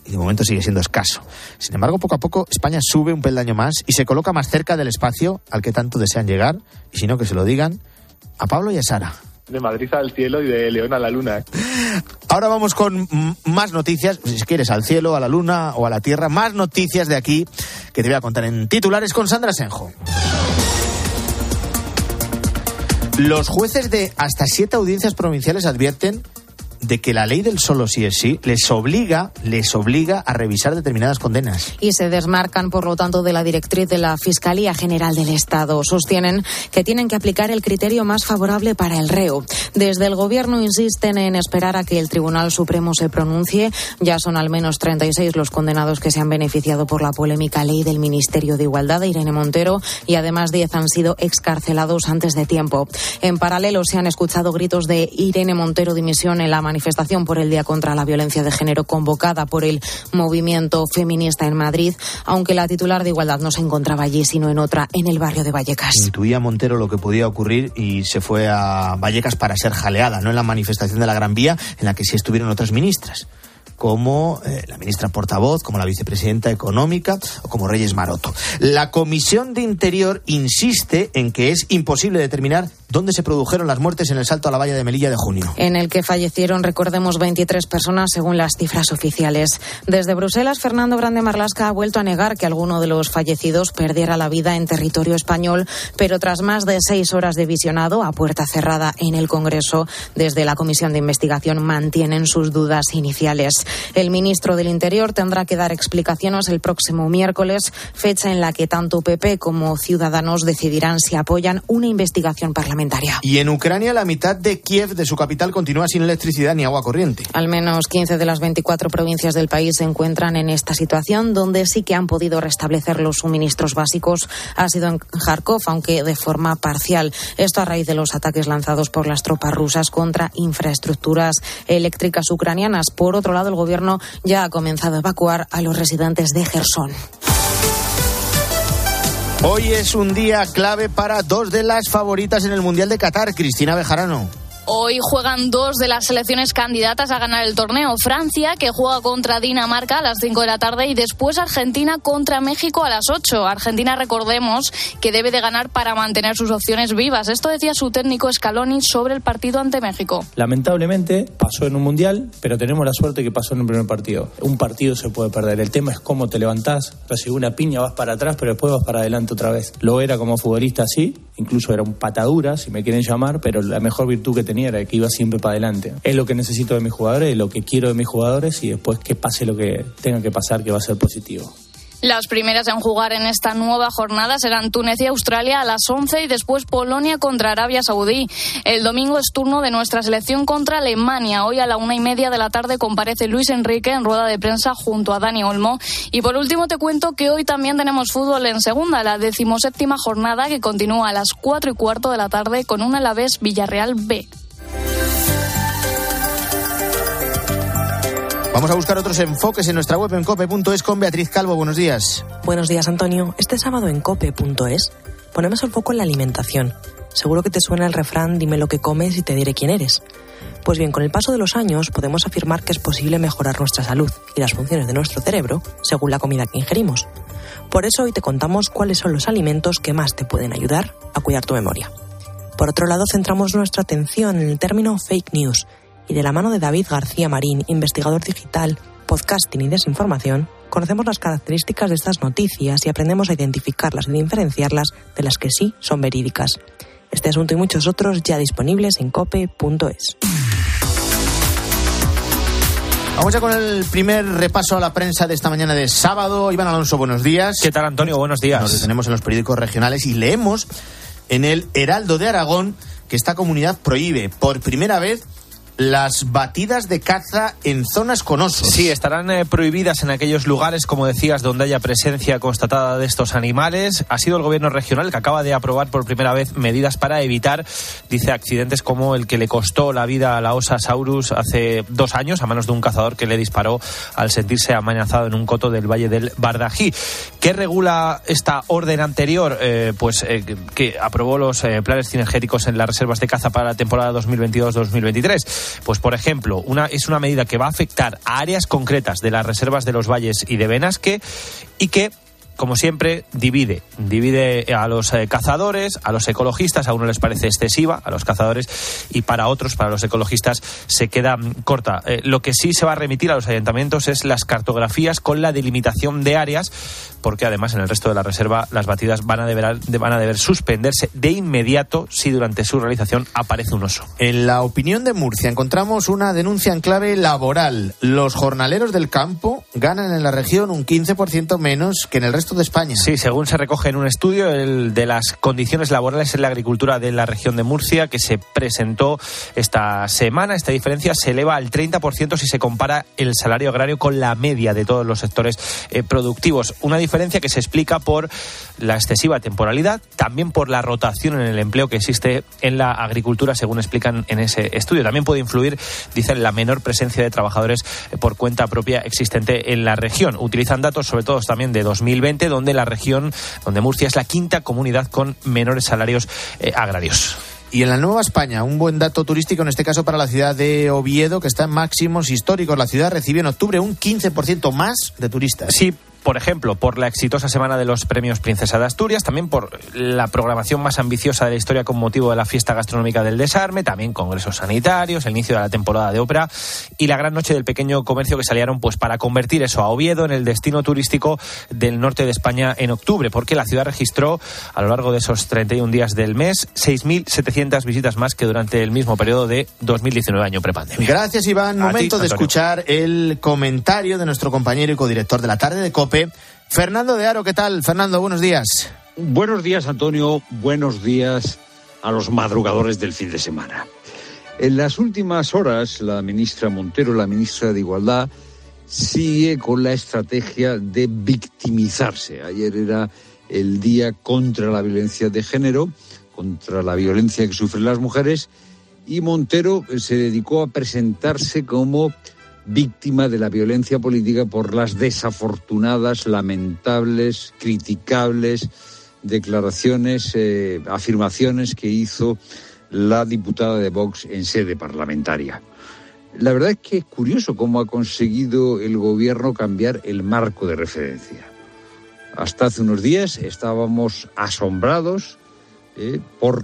y de momento sigue siendo escaso. Sin embargo, poco a poco España sube un peldaño más y se coloca más cerca del espacio al que tanto desean llegar, y si no, que se lo digan a Pablo y a Sara. De Madrid al cielo y de León a la luna. Ahora vamos con más noticias, si quieres, al cielo, a la luna o a la tierra. Más noticias de aquí que te voy a contar en titulares con Sandra Senjo. Los jueces de hasta 7 audiencias provinciales advierten de que la ley del solo sí es sí les obliga a revisar determinadas condenas. Y se desmarcan, por lo tanto, de la directriz de la Fiscalía General del Estado. Sostienen que tienen que aplicar el criterio más favorable para el reo. Desde el Gobierno insisten en esperar a que el Tribunal Supremo se pronuncie. Ya son al menos 36 los condenados que se han beneficiado por la polémica ley del Ministerio de Igualdad de Irene Montero, y además 10 han sido excarcelados antes de tiempo. En paralelo se han escuchado gritos de Irene Montero dimisión en la manifestación por el Día contra la Violencia de Género convocada por el movimiento feminista en Madrid, aunque la titular de Igualdad no se encontraba allí, sino en otra, en el barrio de Vallecas. Intuía Montero lo que podía ocurrir y se fue a Vallecas para ser jaleada, no en la manifestación de la Gran Vía, en la que sí estuvieron otras ministras, como la ministra portavoz, como la vicepresidenta económica o como Reyes Maroto. La Comisión de Interior insiste en que es imposible determinar dónde se produjeron las muertes en el salto a la valla de Melilla de junio. En el que fallecieron, recordemos, 23 personas según las cifras oficiales. Desde Bruselas, Fernando Grande Marlaska ha vuelto a negar que alguno de los fallecidos perdiera la vida en territorio español, pero tras más de 6 horas de visionado a puerta cerrada en el Congreso, desde la Comisión de Investigación mantienen sus dudas iniciales. El ministro del Interior tendrá que dar explicaciones el próximo miércoles, fecha en la que tanto PP como Ciudadanos decidirán si apoyan una investigación parlamentaria. Y en Ucrania, la mitad de Kiev, de su capital, continúa sin electricidad ni agua corriente. Al menos 15 de las 24 provincias del país se encuentran en esta situación. Donde sí que han podido restablecer los suministros básicos ha sido en Kharkov, aunque de forma parcial. Esto a raíz de los ataques lanzados por las tropas rusas contra infraestructuras eléctricas ucranianas. Por otro lado, el gobierno ya ha comenzado a evacuar a los residentes de Jersón. Hoy es un día clave para 2 de las favoritas en el Mundial de Qatar. Cristina Bejarano. Hoy juegan 2 de las selecciones candidatas a ganar el torneo. Francia, que juega contra Dinamarca a las 5 de la tarde, y después Argentina contra México a las 8. Argentina, recordemos, que debe de ganar para mantener sus opciones vivas. Esto decía su técnico Scaloni sobre el partido ante México. Lamentablemente pasó en un mundial, pero tenemos la suerte que pasó en el primer partido. Un partido se puede perder. El tema es cómo te levantás. Recibí una piña, vas para atrás, pero después vas para adelante otra vez. Lo era como futbolista, sí. Incluso era un patadura, si me quieren llamar, pero la mejor virtud que tenía era que iba siempre para adelante. Es lo que necesito de mis jugadores, es lo que quiero de mis jugadores, y después que pase lo que tenga que pasar, que va a ser positivo. Las primeras en jugar en esta nueva jornada serán Túnez y Australia a las 11 y después Polonia contra Arabia Saudí. El domingo es turno de nuestra selección contra Alemania. Hoy a la 1:30 de la tarde comparece Luis Enrique en rueda de prensa junto a Dani Olmo. Y por último te cuento que hoy también tenemos fútbol en segunda, la 17ª jornada, que continúa a las 4:15 de la tarde con un Alavés Villarreal B. Vamos a buscar otros enfoques en nuestra web en cope.es con Beatriz Calvo. Buenos días. Buenos días, Antonio. Este sábado en cope.es ponemos el foco en la alimentación. Seguro que te suena el refrán «Dime lo que comes y te diré quién eres». Pues bien, con el paso de los años podemos afirmar que es posible mejorar nuestra salud y las funciones de nuestro cerebro según la comida que ingerimos. Por eso hoy te contamos cuáles son los alimentos que más te pueden ayudar a cuidar tu memoria. Por otro lado, centramos nuestra atención en el término fake news, y de la mano de David García Marín, investigador digital, podcasting y desinformación, conocemos las características de estas noticias y aprendemos a identificarlas y diferenciarlas de las que sí son verídicas. Este asunto y muchos otros ya disponibles en cope.es. Vamos ya con el primer repaso a la prensa de esta mañana de sábado. Iván Alonso, buenos días. ¿Qué tal, Antonio? Buenos días. Nos detenemos en los periódicos regionales y leemos en el Heraldo de Aragón que esta comunidad prohíbe por primera vez las batidas de caza en zonas con osos. Sí, estarán prohibidas en aquellos lugares, como decías, donde haya presencia constatada de estos animales. Ha sido el gobierno regional que acaba de aprobar por primera vez medidas para evitar, dice, accidentes como el que le costó la vida a la osa Saurus hace 2 años a manos de un cazador que le disparó al sentirse amenazado en un coto del Valle del Bardají. ¿Qué regula esta orden anterior? Que aprobó los planes cinegéticos en las reservas de caza para la temporada 2022-2023. Pues, por ejemplo, es una medida que va a afectar a áreas concretas de las reservas de los valles y de Benasque y que, como siempre, divide a los cazadores, a los ecologistas. A uno les parece excesiva, a los cazadores, y para otros, para los ecologistas, se queda corta. Lo que sí se va a remitir a los ayuntamientos es las cartografías con la delimitación de áreas, porque además en el resto de la reserva las batidas van a deber suspenderse de inmediato si durante su realización aparece un oso. En La Opinión de Murcia encontramos una denuncia en clave laboral. Los jornaleros del campo ganan en la región un 15% menos que en el resto de España. Sí, según se recoge en un estudio de las condiciones laborales en la agricultura de la región de Murcia que se presentó esta semana, esta diferencia se eleva al 30% si se compara el salario agrario con la media de todos los sectores productivos. Una diferencia que se explica por la excesiva temporalidad, también por la rotación en el empleo que existe en la agricultura, según explican en ese estudio. También puede influir, dicen, la menor presencia de trabajadores por cuenta propia existente en la región. Utilizan datos sobre todo también de 2020, donde Murcia es la quinta comunidad con menores salarios agrarios. Y en la Nueva España, un buen dato turístico, en este caso para la ciudad de Oviedo, que está en máximos históricos. La ciudad recibió en octubre un 15% más de turistas. Sí, por ejemplo, por la exitosa semana de los premios Princesa de Asturias, también por la programación más ambiciosa de la historia con motivo de la fiesta gastronómica del Desarme, también congresos sanitarios, el inicio de la temporada de ópera y la gran noche del pequeño comercio que salieron pues para convertir eso a Oviedo en el destino turístico del norte de España en octubre, porque la ciudad registró a lo largo de esos 31 días del mes 6.700 visitas más que durante el mismo periodo de 2019, año prepandemia. Gracias, Iván. Momento de escuchar el comentario de nuestro compañero y codirector de la tarde de COPE, Fernando de Aro. ¿Qué tal, Fernando? Buenos días. Buenos días, Antonio. Buenos días a los madrugadores del fin de semana. En las últimas horas, la ministra Montero, la ministra de Igualdad, sigue con la estrategia de victimizarse. Ayer era el día contra la violencia de género, contra la violencia que sufren las mujeres, y Montero se dedicó a presentarse como víctima de la violencia política por las desafortunadas, lamentables, criticables declaraciones, afirmaciones que hizo la diputada de Vox en sede parlamentaria. La verdad es que es curioso cómo ha conseguido el gobierno cambiar el marco de referencia. Hasta hace unos días estábamos asombrados por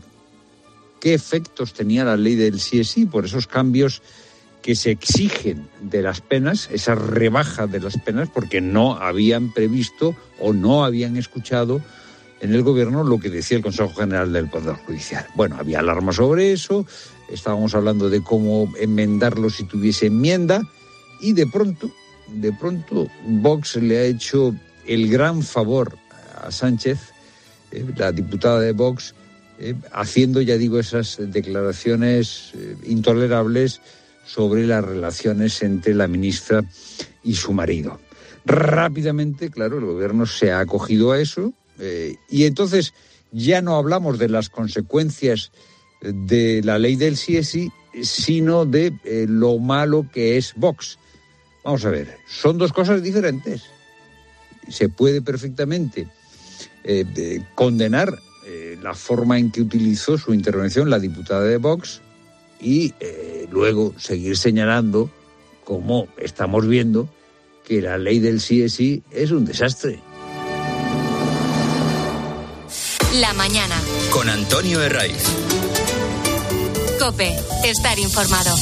qué efectos tenía la ley del sí es sí, por esos cambios que se exigen de las penas, esa rebaja de las penas, porque no habían previsto o no habían escuchado en el gobierno lo que decía el Consejo General del Poder Judicial. Bueno, había alarma sobre eso, estábamos hablando de cómo enmendarlo si tuviese enmienda, y de pronto Vox le ha hecho el gran favor a Sánchez, la diputada de Vox, haciendo, ya digo, esas declaraciones intolerables sobre las relaciones entre la ministra y su marido. Rápidamente, claro, el gobierno se ha acogido a eso, y entonces ya no hablamos de las consecuencias de la ley del sí es sí, sino de lo malo que es Vox. Vamos a ver, son dos cosas diferentes. Se puede perfectamente condenar la forma en que utilizó su intervención la diputada de Vox y luego seguir señalando, como estamos viendo, que la ley del sí es un desastre. La mañana. Con Antonio Herraiz. COPE. Estar informado.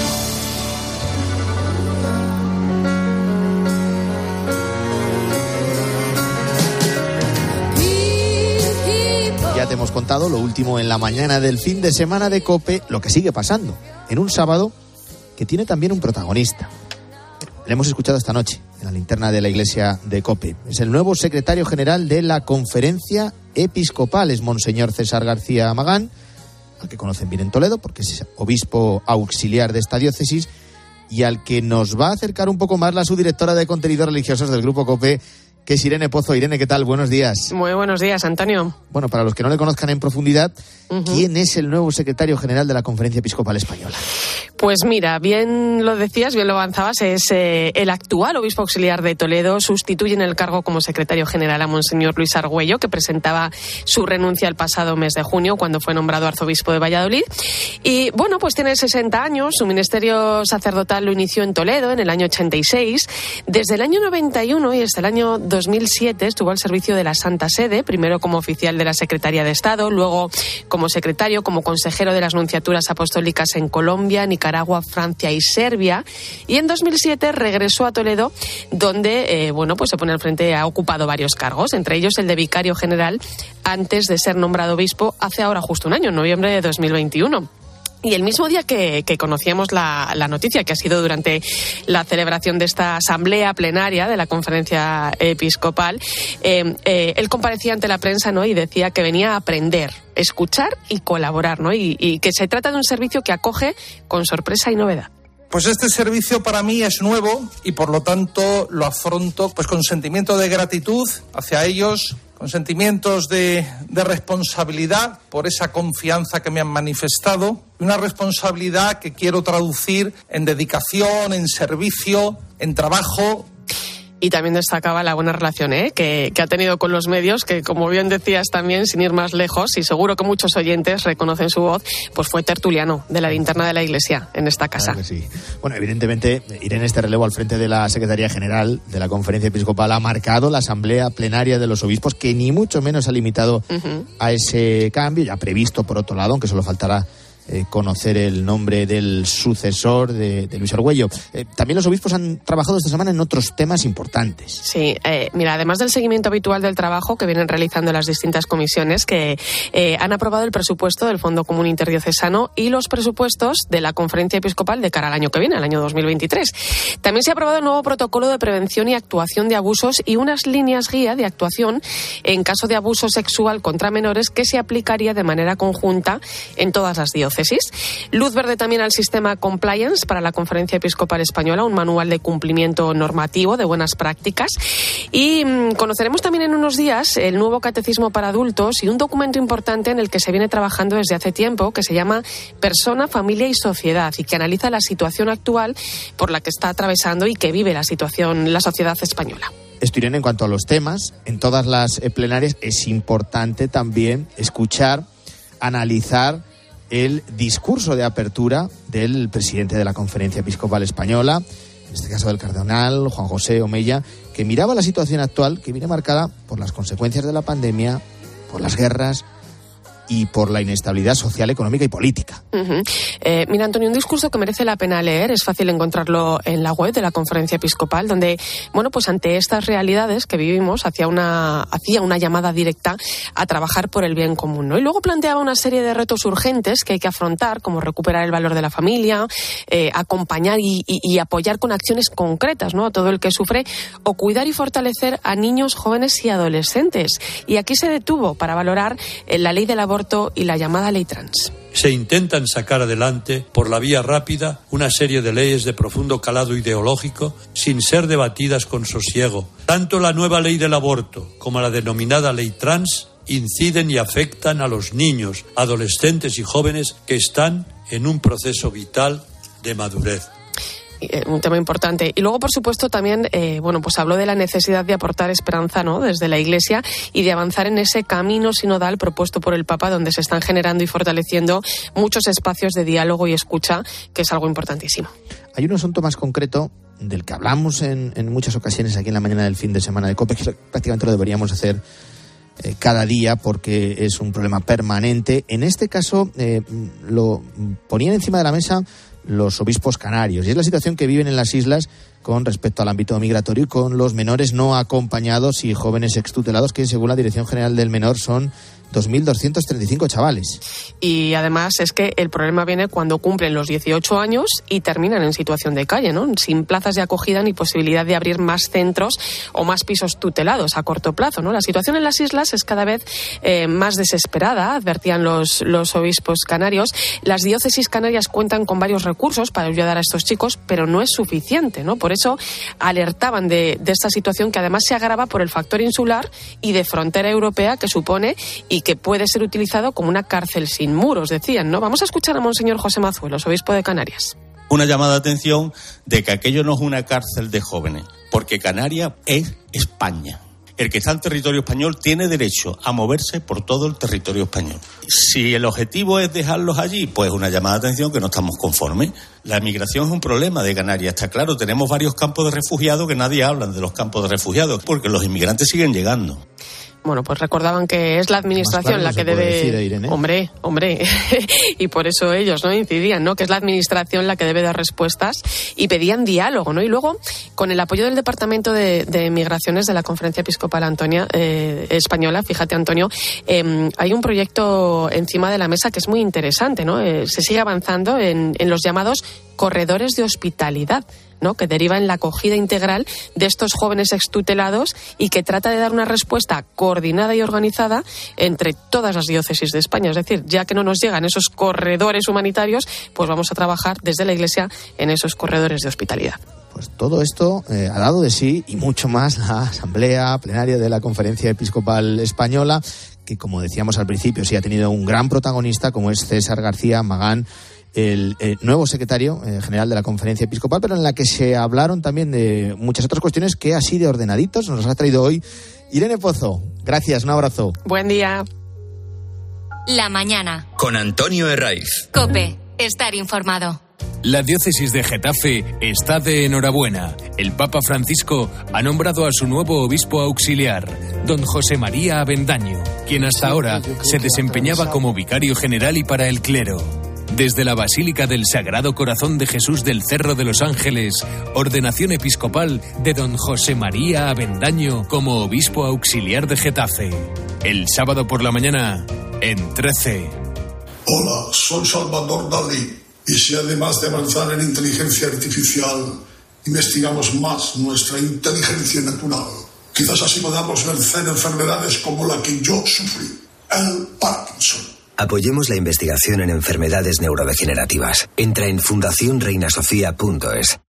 Ya te hemos contado lo último en la mañana del fin de semana de COPE, lo que sigue pasando en un sábado que tiene también un protagonista. Le hemos escuchado esta noche en la linterna de la iglesia de COPE. Es el nuevo secretario general de la Conferencia Episcopal, es Monseñor César García Magán, al que conocen bien en Toledo porque es obispo auxiliar de esta diócesis, y al que nos va a acercar un poco más la subdirectora de contenidos religiosos del Grupo COPE, que es Irene Pozo. Irene, ¿qué tal? Buenos días. Muy buenos días, Antonio. Bueno, para los que no le conozcan en profundidad, ¿quién es el nuevo secretario general de la Conferencia Episcopal Española? Pues mira, bien lo decías, bien lo avanzabas, es el actual obispo auxiliar de Toledo. Sustituye en el cargo como secretario general a Monseñor Luis Argüello, que presentaba su renuncia el pasado mes de junio, cuando fue nombrado arzobispo de Valladolid. Y bueno, pues tiene 60 años, su ministerio sacerdotal lo inició en Toledo en el año 86. Desde el año 91 y hasta el año 2007 estuvo al servicio de la Santa Sede, primero como oficial de la Secretaría de Estado, luego como secretario, como consejero de las nunciaturas apostólicas en Colombia, Nicaragua, Francia y Serbia. Y en 2007 regresó a Toledo, donde, pues se pone al frente, ha ocupado varios cargos, entre ellos el de vicario general, antes de ser nombrado obispo hace ahora justo un año, en noviembre de 2021. Y el mismo día que conocíamos la noticia, que ha sido durante la celebración de esta asamblea plenaria de la Conferencia Episcopal, él comparecía ante la prensa, ¿no?, y decía que venía a aprender, escuchar y colaborar, ¿no?, y que se trata de un servicio que acoge con sorpresa y novedad. Pues este servicio para mí es nuevo y por lo tanto lo afronto pues con sentimiento de gratitud hacia ellos, con sentimientos de responsabilidad por esa confianza que me han manifestado, y una responsabilidad que quiero traducir en dedicación, en servicio, en trabajo. Y también destacaba la buena relación que ha tenido con los medios, que como bien decías también, sin ir más lejos, y seguro que muchos oyentes reconocen su voz, pues fue tertuliano de la linterna de la Iglesia en esta casa. Claro que sí. Bueno, evidentemente, Irene, este relevo al frente de la Secretaría General de la Conferencia Episcopal ha marcado la asamblea plenaria de los obispos, que ni mucho menos ha limitado a ese cambio, ya previsto por otro lado, aunque solo faltará conocer el nombre del sucesor de Luis Argüello. También los obispos han trabajado esta semana en otros temas importantes. Sí, mira, además del seguimiento habitual del trabajo que vienen realizando las distintas comisiones, que han aprobado el presupuesto del Fondo Común Interdiocesano y los presupuestos de la Conferencia Episcopal de cara al año que viene, al año 2023. También se ha aprobado el nuevo protocolo de prevención y actuación de abusos y unas líneas guía de actuación en caso de abuso sexual contra menores, que se aplicaría de manera conjunta en todas las diócesis. Luz verde también al sistema Compliance para la Conferencia Episcopal Española, un manual de cumplimiento normativo de buenas prácticas. Y conoceremos también en unos días el nuevo catecismo para adultos y un documento importante en el que se viene trabajando desde hace tiempo, que se llama Persona, Familia y Sociedad, y que analiza la situación actual por la que está atravesando y que vive la sociedad española. Esto, Irene, en cuanto a los temas, en todas las plenarias es importante también escuchar, analizar el discurso de apertura del presidente de la Conferencia Episcopal Española, en este caso del cardenal Juan José Omella, que miraba la situación actual, que viene marcada por las consecuencias de la pandemia, por las guerras y por la inestabilidad social, económica y política. Mira, Antonio, un discurso que merece la pena leer, es fácil encontrarlo en la web de la Conferencia Episcopal, donde, pues ante estas realidades que vivimos, hacía una llamada directa a trabajar por el bien común, ¿no? Y luego planteaba una serie de retos urgentes que hay que afrontar, como recuperar el valor de la familia, acompañar y apoyar con acciones concretas, ¿no?, a todo el que sufre, o cuidar y fortalecer a niños, jóvenes y adolescentes. Y aquí se detuvo para valorar la ley del aborto y la llamada ley trans. Se intentan sacar adelante por la vía rápida una serie de leyes de profundo calado ideológico sin ser debatidas con sosiego. Tanto la nueva ley del aborto como la denominada ley trans inciden y afectan a los niños, adolescentes y jóvenes que están en un proceso vital de madurez. Un tema importante. Y luego, por supuesto, también pues habló de la necesidad de aportar esperanza, ¿no?, desde la Iglesia, y de avanzar en ese camino sinodal propuesto por el Papa, donde se están generando y fortaleciendo muchos espacios de diálogo y escucha, que es algo importantísimo. Hay un asunto más concreto del que hablamos en muchas ocasiones aquí en la mañana del fin de semana de COPE, que prácticamente lo deberíamos hacer cada día porque es un problema permanente. En este caso lo ponían encima de la mesa los obispos canarios, y es la situación que viven en las islas con respecto al ámbito migratorio y con los menores no acompañados y jóvenes extutelados, que según la Dirección General del Menor son 2.235 chavales. Y además es que el problema viene cuando cumplen los 18 años y terminan en situación de calle, ¿no?, sin plazas de acogida ni posibilidad de abrir más centros o más pisos tutelados a corto plazo, ¿no? La situación en las islas es cada vez más desesperada, advertían los obispos canarios. Las diócesis canarias cuentan con varios recursos para ayudar a estos chicos, pero no es suficiente, ¿no? Por eso alertaban de esta situación que además se agrava por el factor insular y de frontera europea que supone y que puede ser utilizado como una cárcel sin muros, decían, ¿no? Vamos a escuchar a Monseñor José Mazuelos, obispo de Canarias. Una llamada de atención de que aquello no es una cárcel de jóvenes, porque Canarias es España. El que está en territorio español tiene derecho a moverse por todo el territorio español. Si el objetivo es dejarlos allí, pues una llamada de atención que no estamos conformes. La migración es un problema de Canarias, está claro. Tenemos varios campos de refugiados que nadie habla de los campos de refugiados, porque los inmigrantes siguen llegando. Bueno, pues recordaban que es la administración la que debe... Decir, hombre, y por eso ellos no incidían, ¿no? Que es la administración la que debe dar respuestas y pedían diálogo, ¿no? Y luego, con el apoyo del Departamento de Migraciones de la Conferencia Episcopal Española, fíjate, Antonio, hay un proyecto encima de la mesa que es muy interesante, ¿no? Se sigue avanzando en los llamados corredores de hospitalidad, ¿no? Que deriva en la acogida integral de estos jóvenes extutelados y que trata de dar una respuesta coordinada y organizada entre todas las diócesis de España. Es decir, ya que no nos llegan esos corredores humanitarios, pues vamos a trabajar desde la Iglesia en esos corredores de hospitalidad. Pues todo esto ha dado de sí y mucho más la Asamblea Plenaria de la Conferencia Episcopal Española, que, como decíamos al principio, sí ha tenido un gran protagonista como es César García Magán, el nuevo secretario general de la Conferencia Episcopal, pero en la que se hablaron también de muchas otras cuestiones que así de ordenaditos nos las ha traído hoy Irene Pozo. Gracias, un abrazo. Buen día. La mañana. Con Antonio Herraiz. COPE. Estar informado. La diócesis de Getafe está de enhorabuena. El Papa Francisco ha nombrado a su nuevo obispo auxiliar, don José María Avendaño, quien hasta ahora se desempeñaba como vicario general y para el clero. Desde la Basílica del Sagrado Corazón de Jesús del Cerro de los Ángeles, ordenación episcopal de don José María Avendaño como obispo auxiliar de Getafe. El sábado por la mañana, en 13. Hola, soy Salvador Dalí, y si además de avanzar en inteligencia artificial, investigamos más nuestra inteligencia natural, quizás así podamos vencer enfermedades como la que yo sufrí, el Parkinson. Apoyemos la investigación en enfermedades neurodegenerativas. Entra en fundacionreinasofía.es.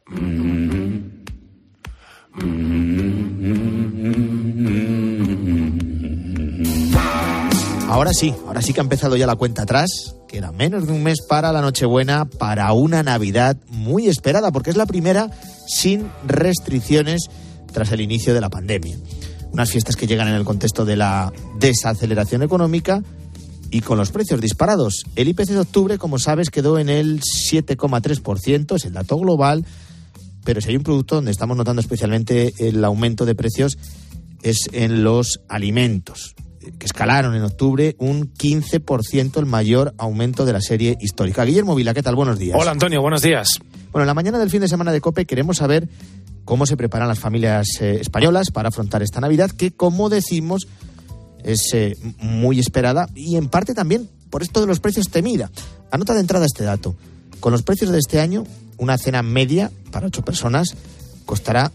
Ahora sí que ha empezado ya la cuenta atrás. Queda menos de un mes para la Nochebuena, para una Navidad muy esperada, porque es la primera sin restricciones tras el inicio de la pandemia. Unas fiestas que llegan en el contexto de la desaceleración económica y con los precios disparados. El IPC de octubre, como sabes, quedó en el 7,3%, es el dato global, pero si hay un producto donde estamos notando especialmente el aumento de precios es en los alimentos, que escalaron en octubre un 15%, el mayor aumento de la serie histórica. Guillermo Vila, ¿qué tal? Buenos días. Hola, Antonio, buenos días. Bueno, en la mañana del fin de semana de COPE queremos saber cómo se preparan las familias españolas para afrontar esta Navidad, que, como decimos, es muy esperada y en parte también por esto de los precios temida. Anota de entrada este dato. Con los precios de este año, una cena media para 8 personas costará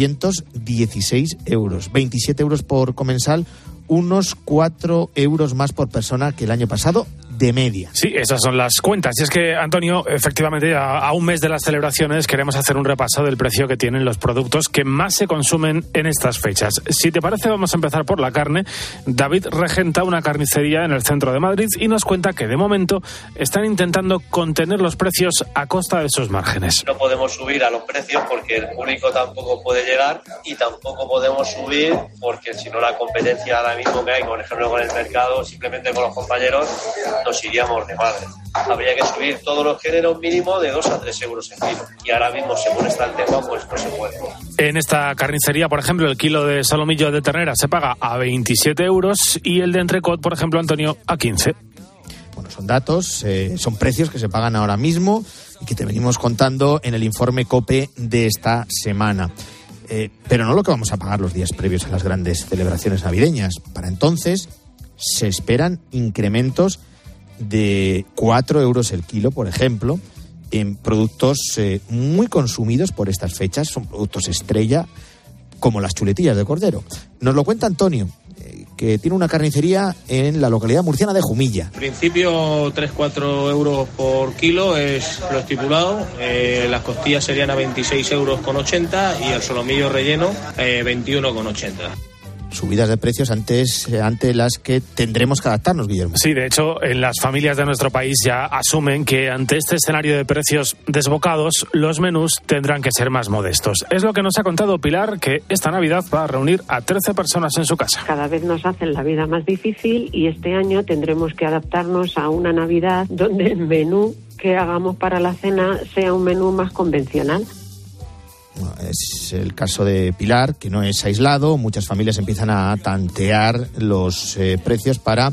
216 euros, 27 euros por comensal, unos 4 euros más por persona que el año pasado, de media. Sí, esas son las cuentas. Y es que, Antonio, efectivamente, a un mes de las celebraciones queremos hacer un repaso del precio que tienen los productos que más se consumen en estas fechas. Si te parece, vamos a empezar por la carne. David regenta una carnicería en el centro de Madrid y nos cuenta que, de momento, están intentando contener los precios a costa de sus márgenes. No podemos subir a los precios porque el público tampoco puede llegar y tampoco podemos subir porque, si no, la competencia ahora mismo que hay, por ejemplo, con el mercado, simplemente con los compañeros, nos iríamos de madre. Habría que subir todos los géneros mínimo de 2 a 3 euros el kilo. Y ahora mismo, según está el tema, pues no se puede. En esta carnicería, por ejemplo, el kilo de solomillo de ternera se paga a 27 euros y el de entrecot, por ejemplo, Antonio, a 15. Bueno, son datos, son precios que se pagan ahora mismo y que te venimos contando en el informe COPE de esta semana. Pero no lo que vamos a pagar los días previos a las grandes celebraciones navideñas. Para entonces se esperan incrementos de 4 euros el kilo, por ejemplo, en productos muy consumidos por estas fechas. Son productos estrella, como las chuletillas de cordero. Nos lo cuenta Antonio, que tiene una carnicería en la localidad murciana de Jumilla. En principio 3-4 euros por kilo es lo estipulado, las costillas serían a 26,80 euros y el solomillo relleno 21,80. Subidas de precios ante las que tendremos que adaptarnos, Guillermo. Sí, de hecho, en las familias de nuestro país ya asumen que ante este escenario de precios desbocados, los menús tendrán que ser más modestos. Es lo que nos ha contado Pilar, que esta Navidad va a reunir a 13 personas en su casa. Cada vez nos hacen la vida más difícil y este año tendremos que adaptarnos a una Navidad donde el menú que hagamos para la cena sea un menú más convencional. Es el caso de Pilar, que no es aislado. Muchas familias empiezan a tantear los precios para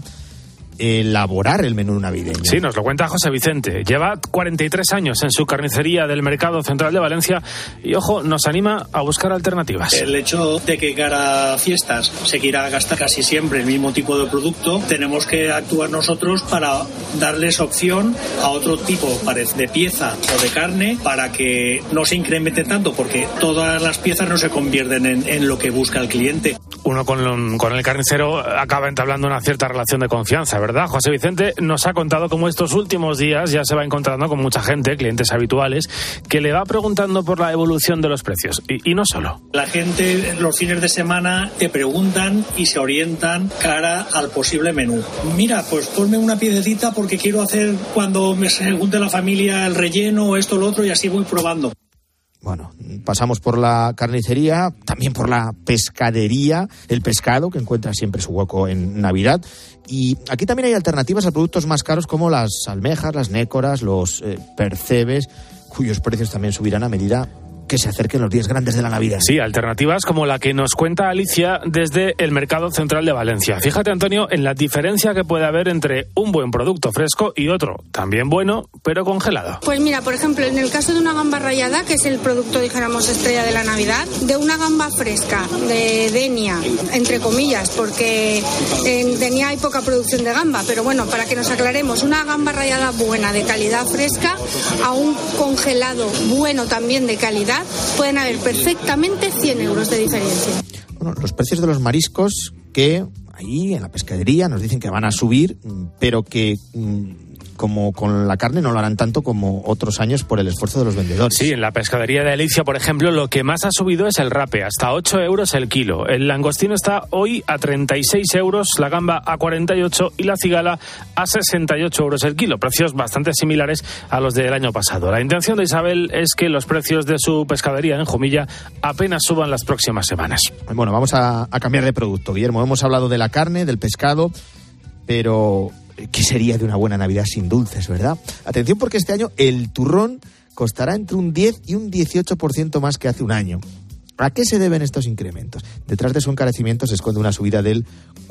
elaborar el menú navideño. Sí, nos lo cuenta José Vicente. Lleva 43 años en su carnicería del Mercado Central de Valencia y, ojo, nos anima a buscar alternativas. El hecho de que cara a fiestas se quiera gastar casi siempre el mismo tipo de producto, tenemos que actuar nosotros para darles opción a otro tipo de pieza o de carne para que no se incremente tanto, porque todas las piezas no se convierten en lo que busca el cliente. Uno con el carnicero acaba entablando una cierta relación de confianza, ¿verdad? José Vicente nos ha contado cómo estos últimos días ya se va encontrando con mucha gente, clientes habituales, que le va preguntando por la evolución de los precios. Y no solo. La gente los fines de semana te preguntan y se orientan cara al posible menú. Mira, pues ponme una piececita porque quiero hacer cuando me se junte la familia el relleno, esto, lo otro, y así voy probando. Bueno, pasamos por la carnicería, también por la pescadería, el pescado, que encuentra siempre su hueco en Navidad. Y aquí también hay alternativas a productos más caros como las almejas, las nécoras, los percebes, cuyos precios también subirán a medida que se acerquen los días grandes de la Navidad. Sí, alternativas como la que nos cuenta Alicia desde el Mercado Central de Valencia. Fíjate, Antonio, en la diferencia que puede haber entre un buen producto fresco y otro, también bueno, pero congelado. Pues mira, por ejemplo, en el caso de una gamba rallada, que es el producto, dijéramos, estrella de la Navidad, de una gamba fresca, de Denia, entre comillas, porque en Denia hay poca producción de gamba, pero bueno, para que nos aclaremos, una gamba rallada buena, de calidad fresca, a un congelado bueno también de calidad, pueden haber perfectamente 100 euros de diferencia. Bueno, los precios de los mariscos que ahí en la pescadería nos dicen que van a subir, pero que como con la carne no lo harán tanto como otros años por el esfuerzo de los vendedores. Sí, en la pescadería de Alicia, por ejemplo, lo que más ha subido es el rape, hasta 8 euros el kilo. El langostino está hoy a 36 euros, la gamba a 48 y la cigala a 68 euros el kilo. Precios bastante similares a los del año pasado. La intención de Isabel es que los precios de su pescadería en Jumilla apenas suban las próximas semanas. Bueno, vamos a cambiar de producto, Guillermo. Hemos hablado de la carne, del pescado, pero ¿qué sería de una buena Navidad sin dulces, verdad? Atención, porque este año el turrón costará entre un 10 y un 18% más que hace un año. ¿A qué se deben estos incrementos? Detrás de su encarecimiento se esconde una subida del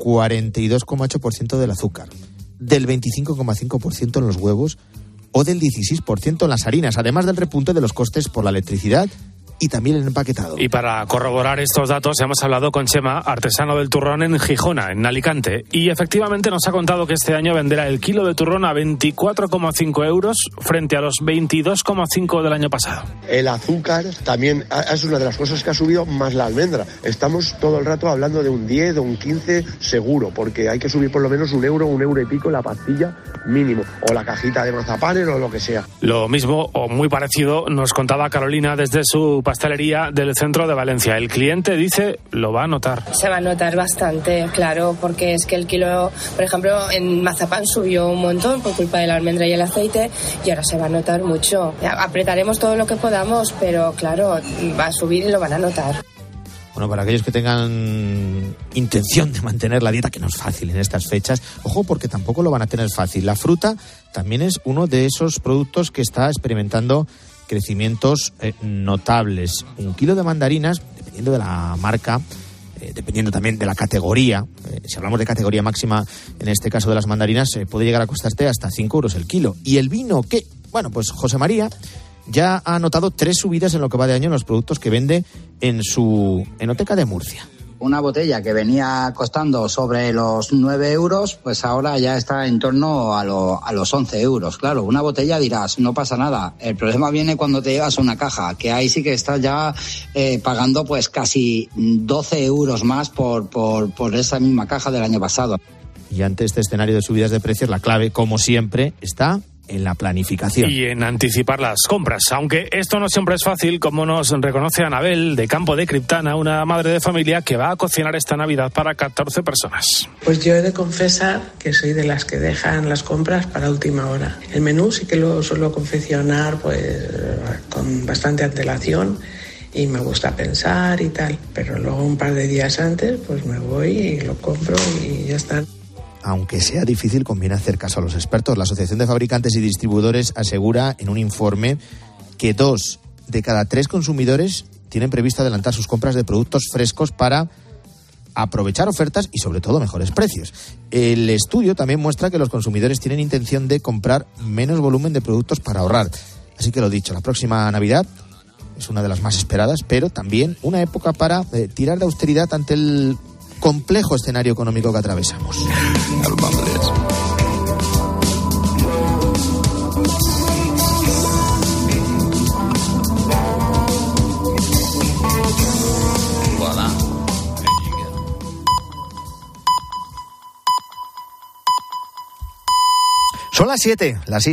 42,8% del azúcar, del 25,5% en los huevos o del 16% en las harinas, además del repunte de los costes por la electricidad y también el empaquetado. Y para corroborar estos datos hemos hablado con Chema, artesano del turrón en Gijona, en Alicante, y efectivamente nos ha contado que este año venderá el kilo de turrón a 24,5 euros frente a los 22,5 del año pasado. El azúcar también es una de las cosas que ha subido, más la almendra. Estamos todo el rato hablando de un 10 o un 15 seguro, porque hay que subir por lo menos un euro y pico la pastilla mínimo, o la cajita de mazapanes o lo que sea. Lo mismo o muy parecido nos contaba Carolina desde su pastelería del centro de Valencia. El cliente dice lo va a notar. Se va a notar bastante, claro, porque es que el kilo, por ejemplo, en mazapán subió un montón por culpa de la almendra y el aceite, y ahora se va a notar mucho. Apretaremos todo lo que podamos, pero claro, va a subir y lo van a notar. Bueno, para aquellos que tengan intención de mantener la dieta, que no es fácil en estas fechas, ojo, porque tampoco lo van a tener fácil. La fruta también es uno de esos productos que está experimentando crecimientos notables. Un kilo de mandarinas, dependiendo de la marca, dependiendo también de la categoría, si hablamos de categoría máxima, en este caso de las mandarinas, puede llegar a costarte hasta 5 euros el kilo. ¿Y el vino qué? Bueno, pues José María ya ha notado 3 subidas en lo que va de año en los productos que vende en su enoteca de Murcia. una botella que venía costando sobre los 9 euros, pues ahora ya está en torno a los 11 euros. Claro, una botella dirás, no pasa nada. El problema viene cuando te llevas una caja, que ahí sí que estás ya pagando pues casi 12 euros más por esa misma caja del año pasado. Y ante este escenario de subidas de precios, la clave, como siempre, está en la planificación. Y en anticipar las compras. Aunque esto no siempre es fácil, como nos reconoce Anabel, de Campo de Criptana, una madre de familia que va a cocinar esta Navidad para 14 personas. Pues yo he de confesar que soy de las que dejan las compras para última hora. El menú sí que lo suelo confeccionar pues con bastante antelación y me gusta pensar y tal, pero luego un par de días antes pues me voy y lo compro y ya está. Aunque sea difícil, conviene hacer caso a los expertos. La Asociación de Fabricantes y Distribuidores asegura en un informe que 2 de cada 3 consumidores tienen previsto adelantar sus compras de productos frescos para aprovechar ofertas y, sobre todo, mejores precios. El estudio también muestra que los consumidores tienen intención de comprar menos volumen de productos para ahorrar. Así que lo dicho, la próxima Navidad es una de las más esperadas, pero también una época para tirar de austeridad ante el complejo escenario económico que atravesamos. Son las 7, las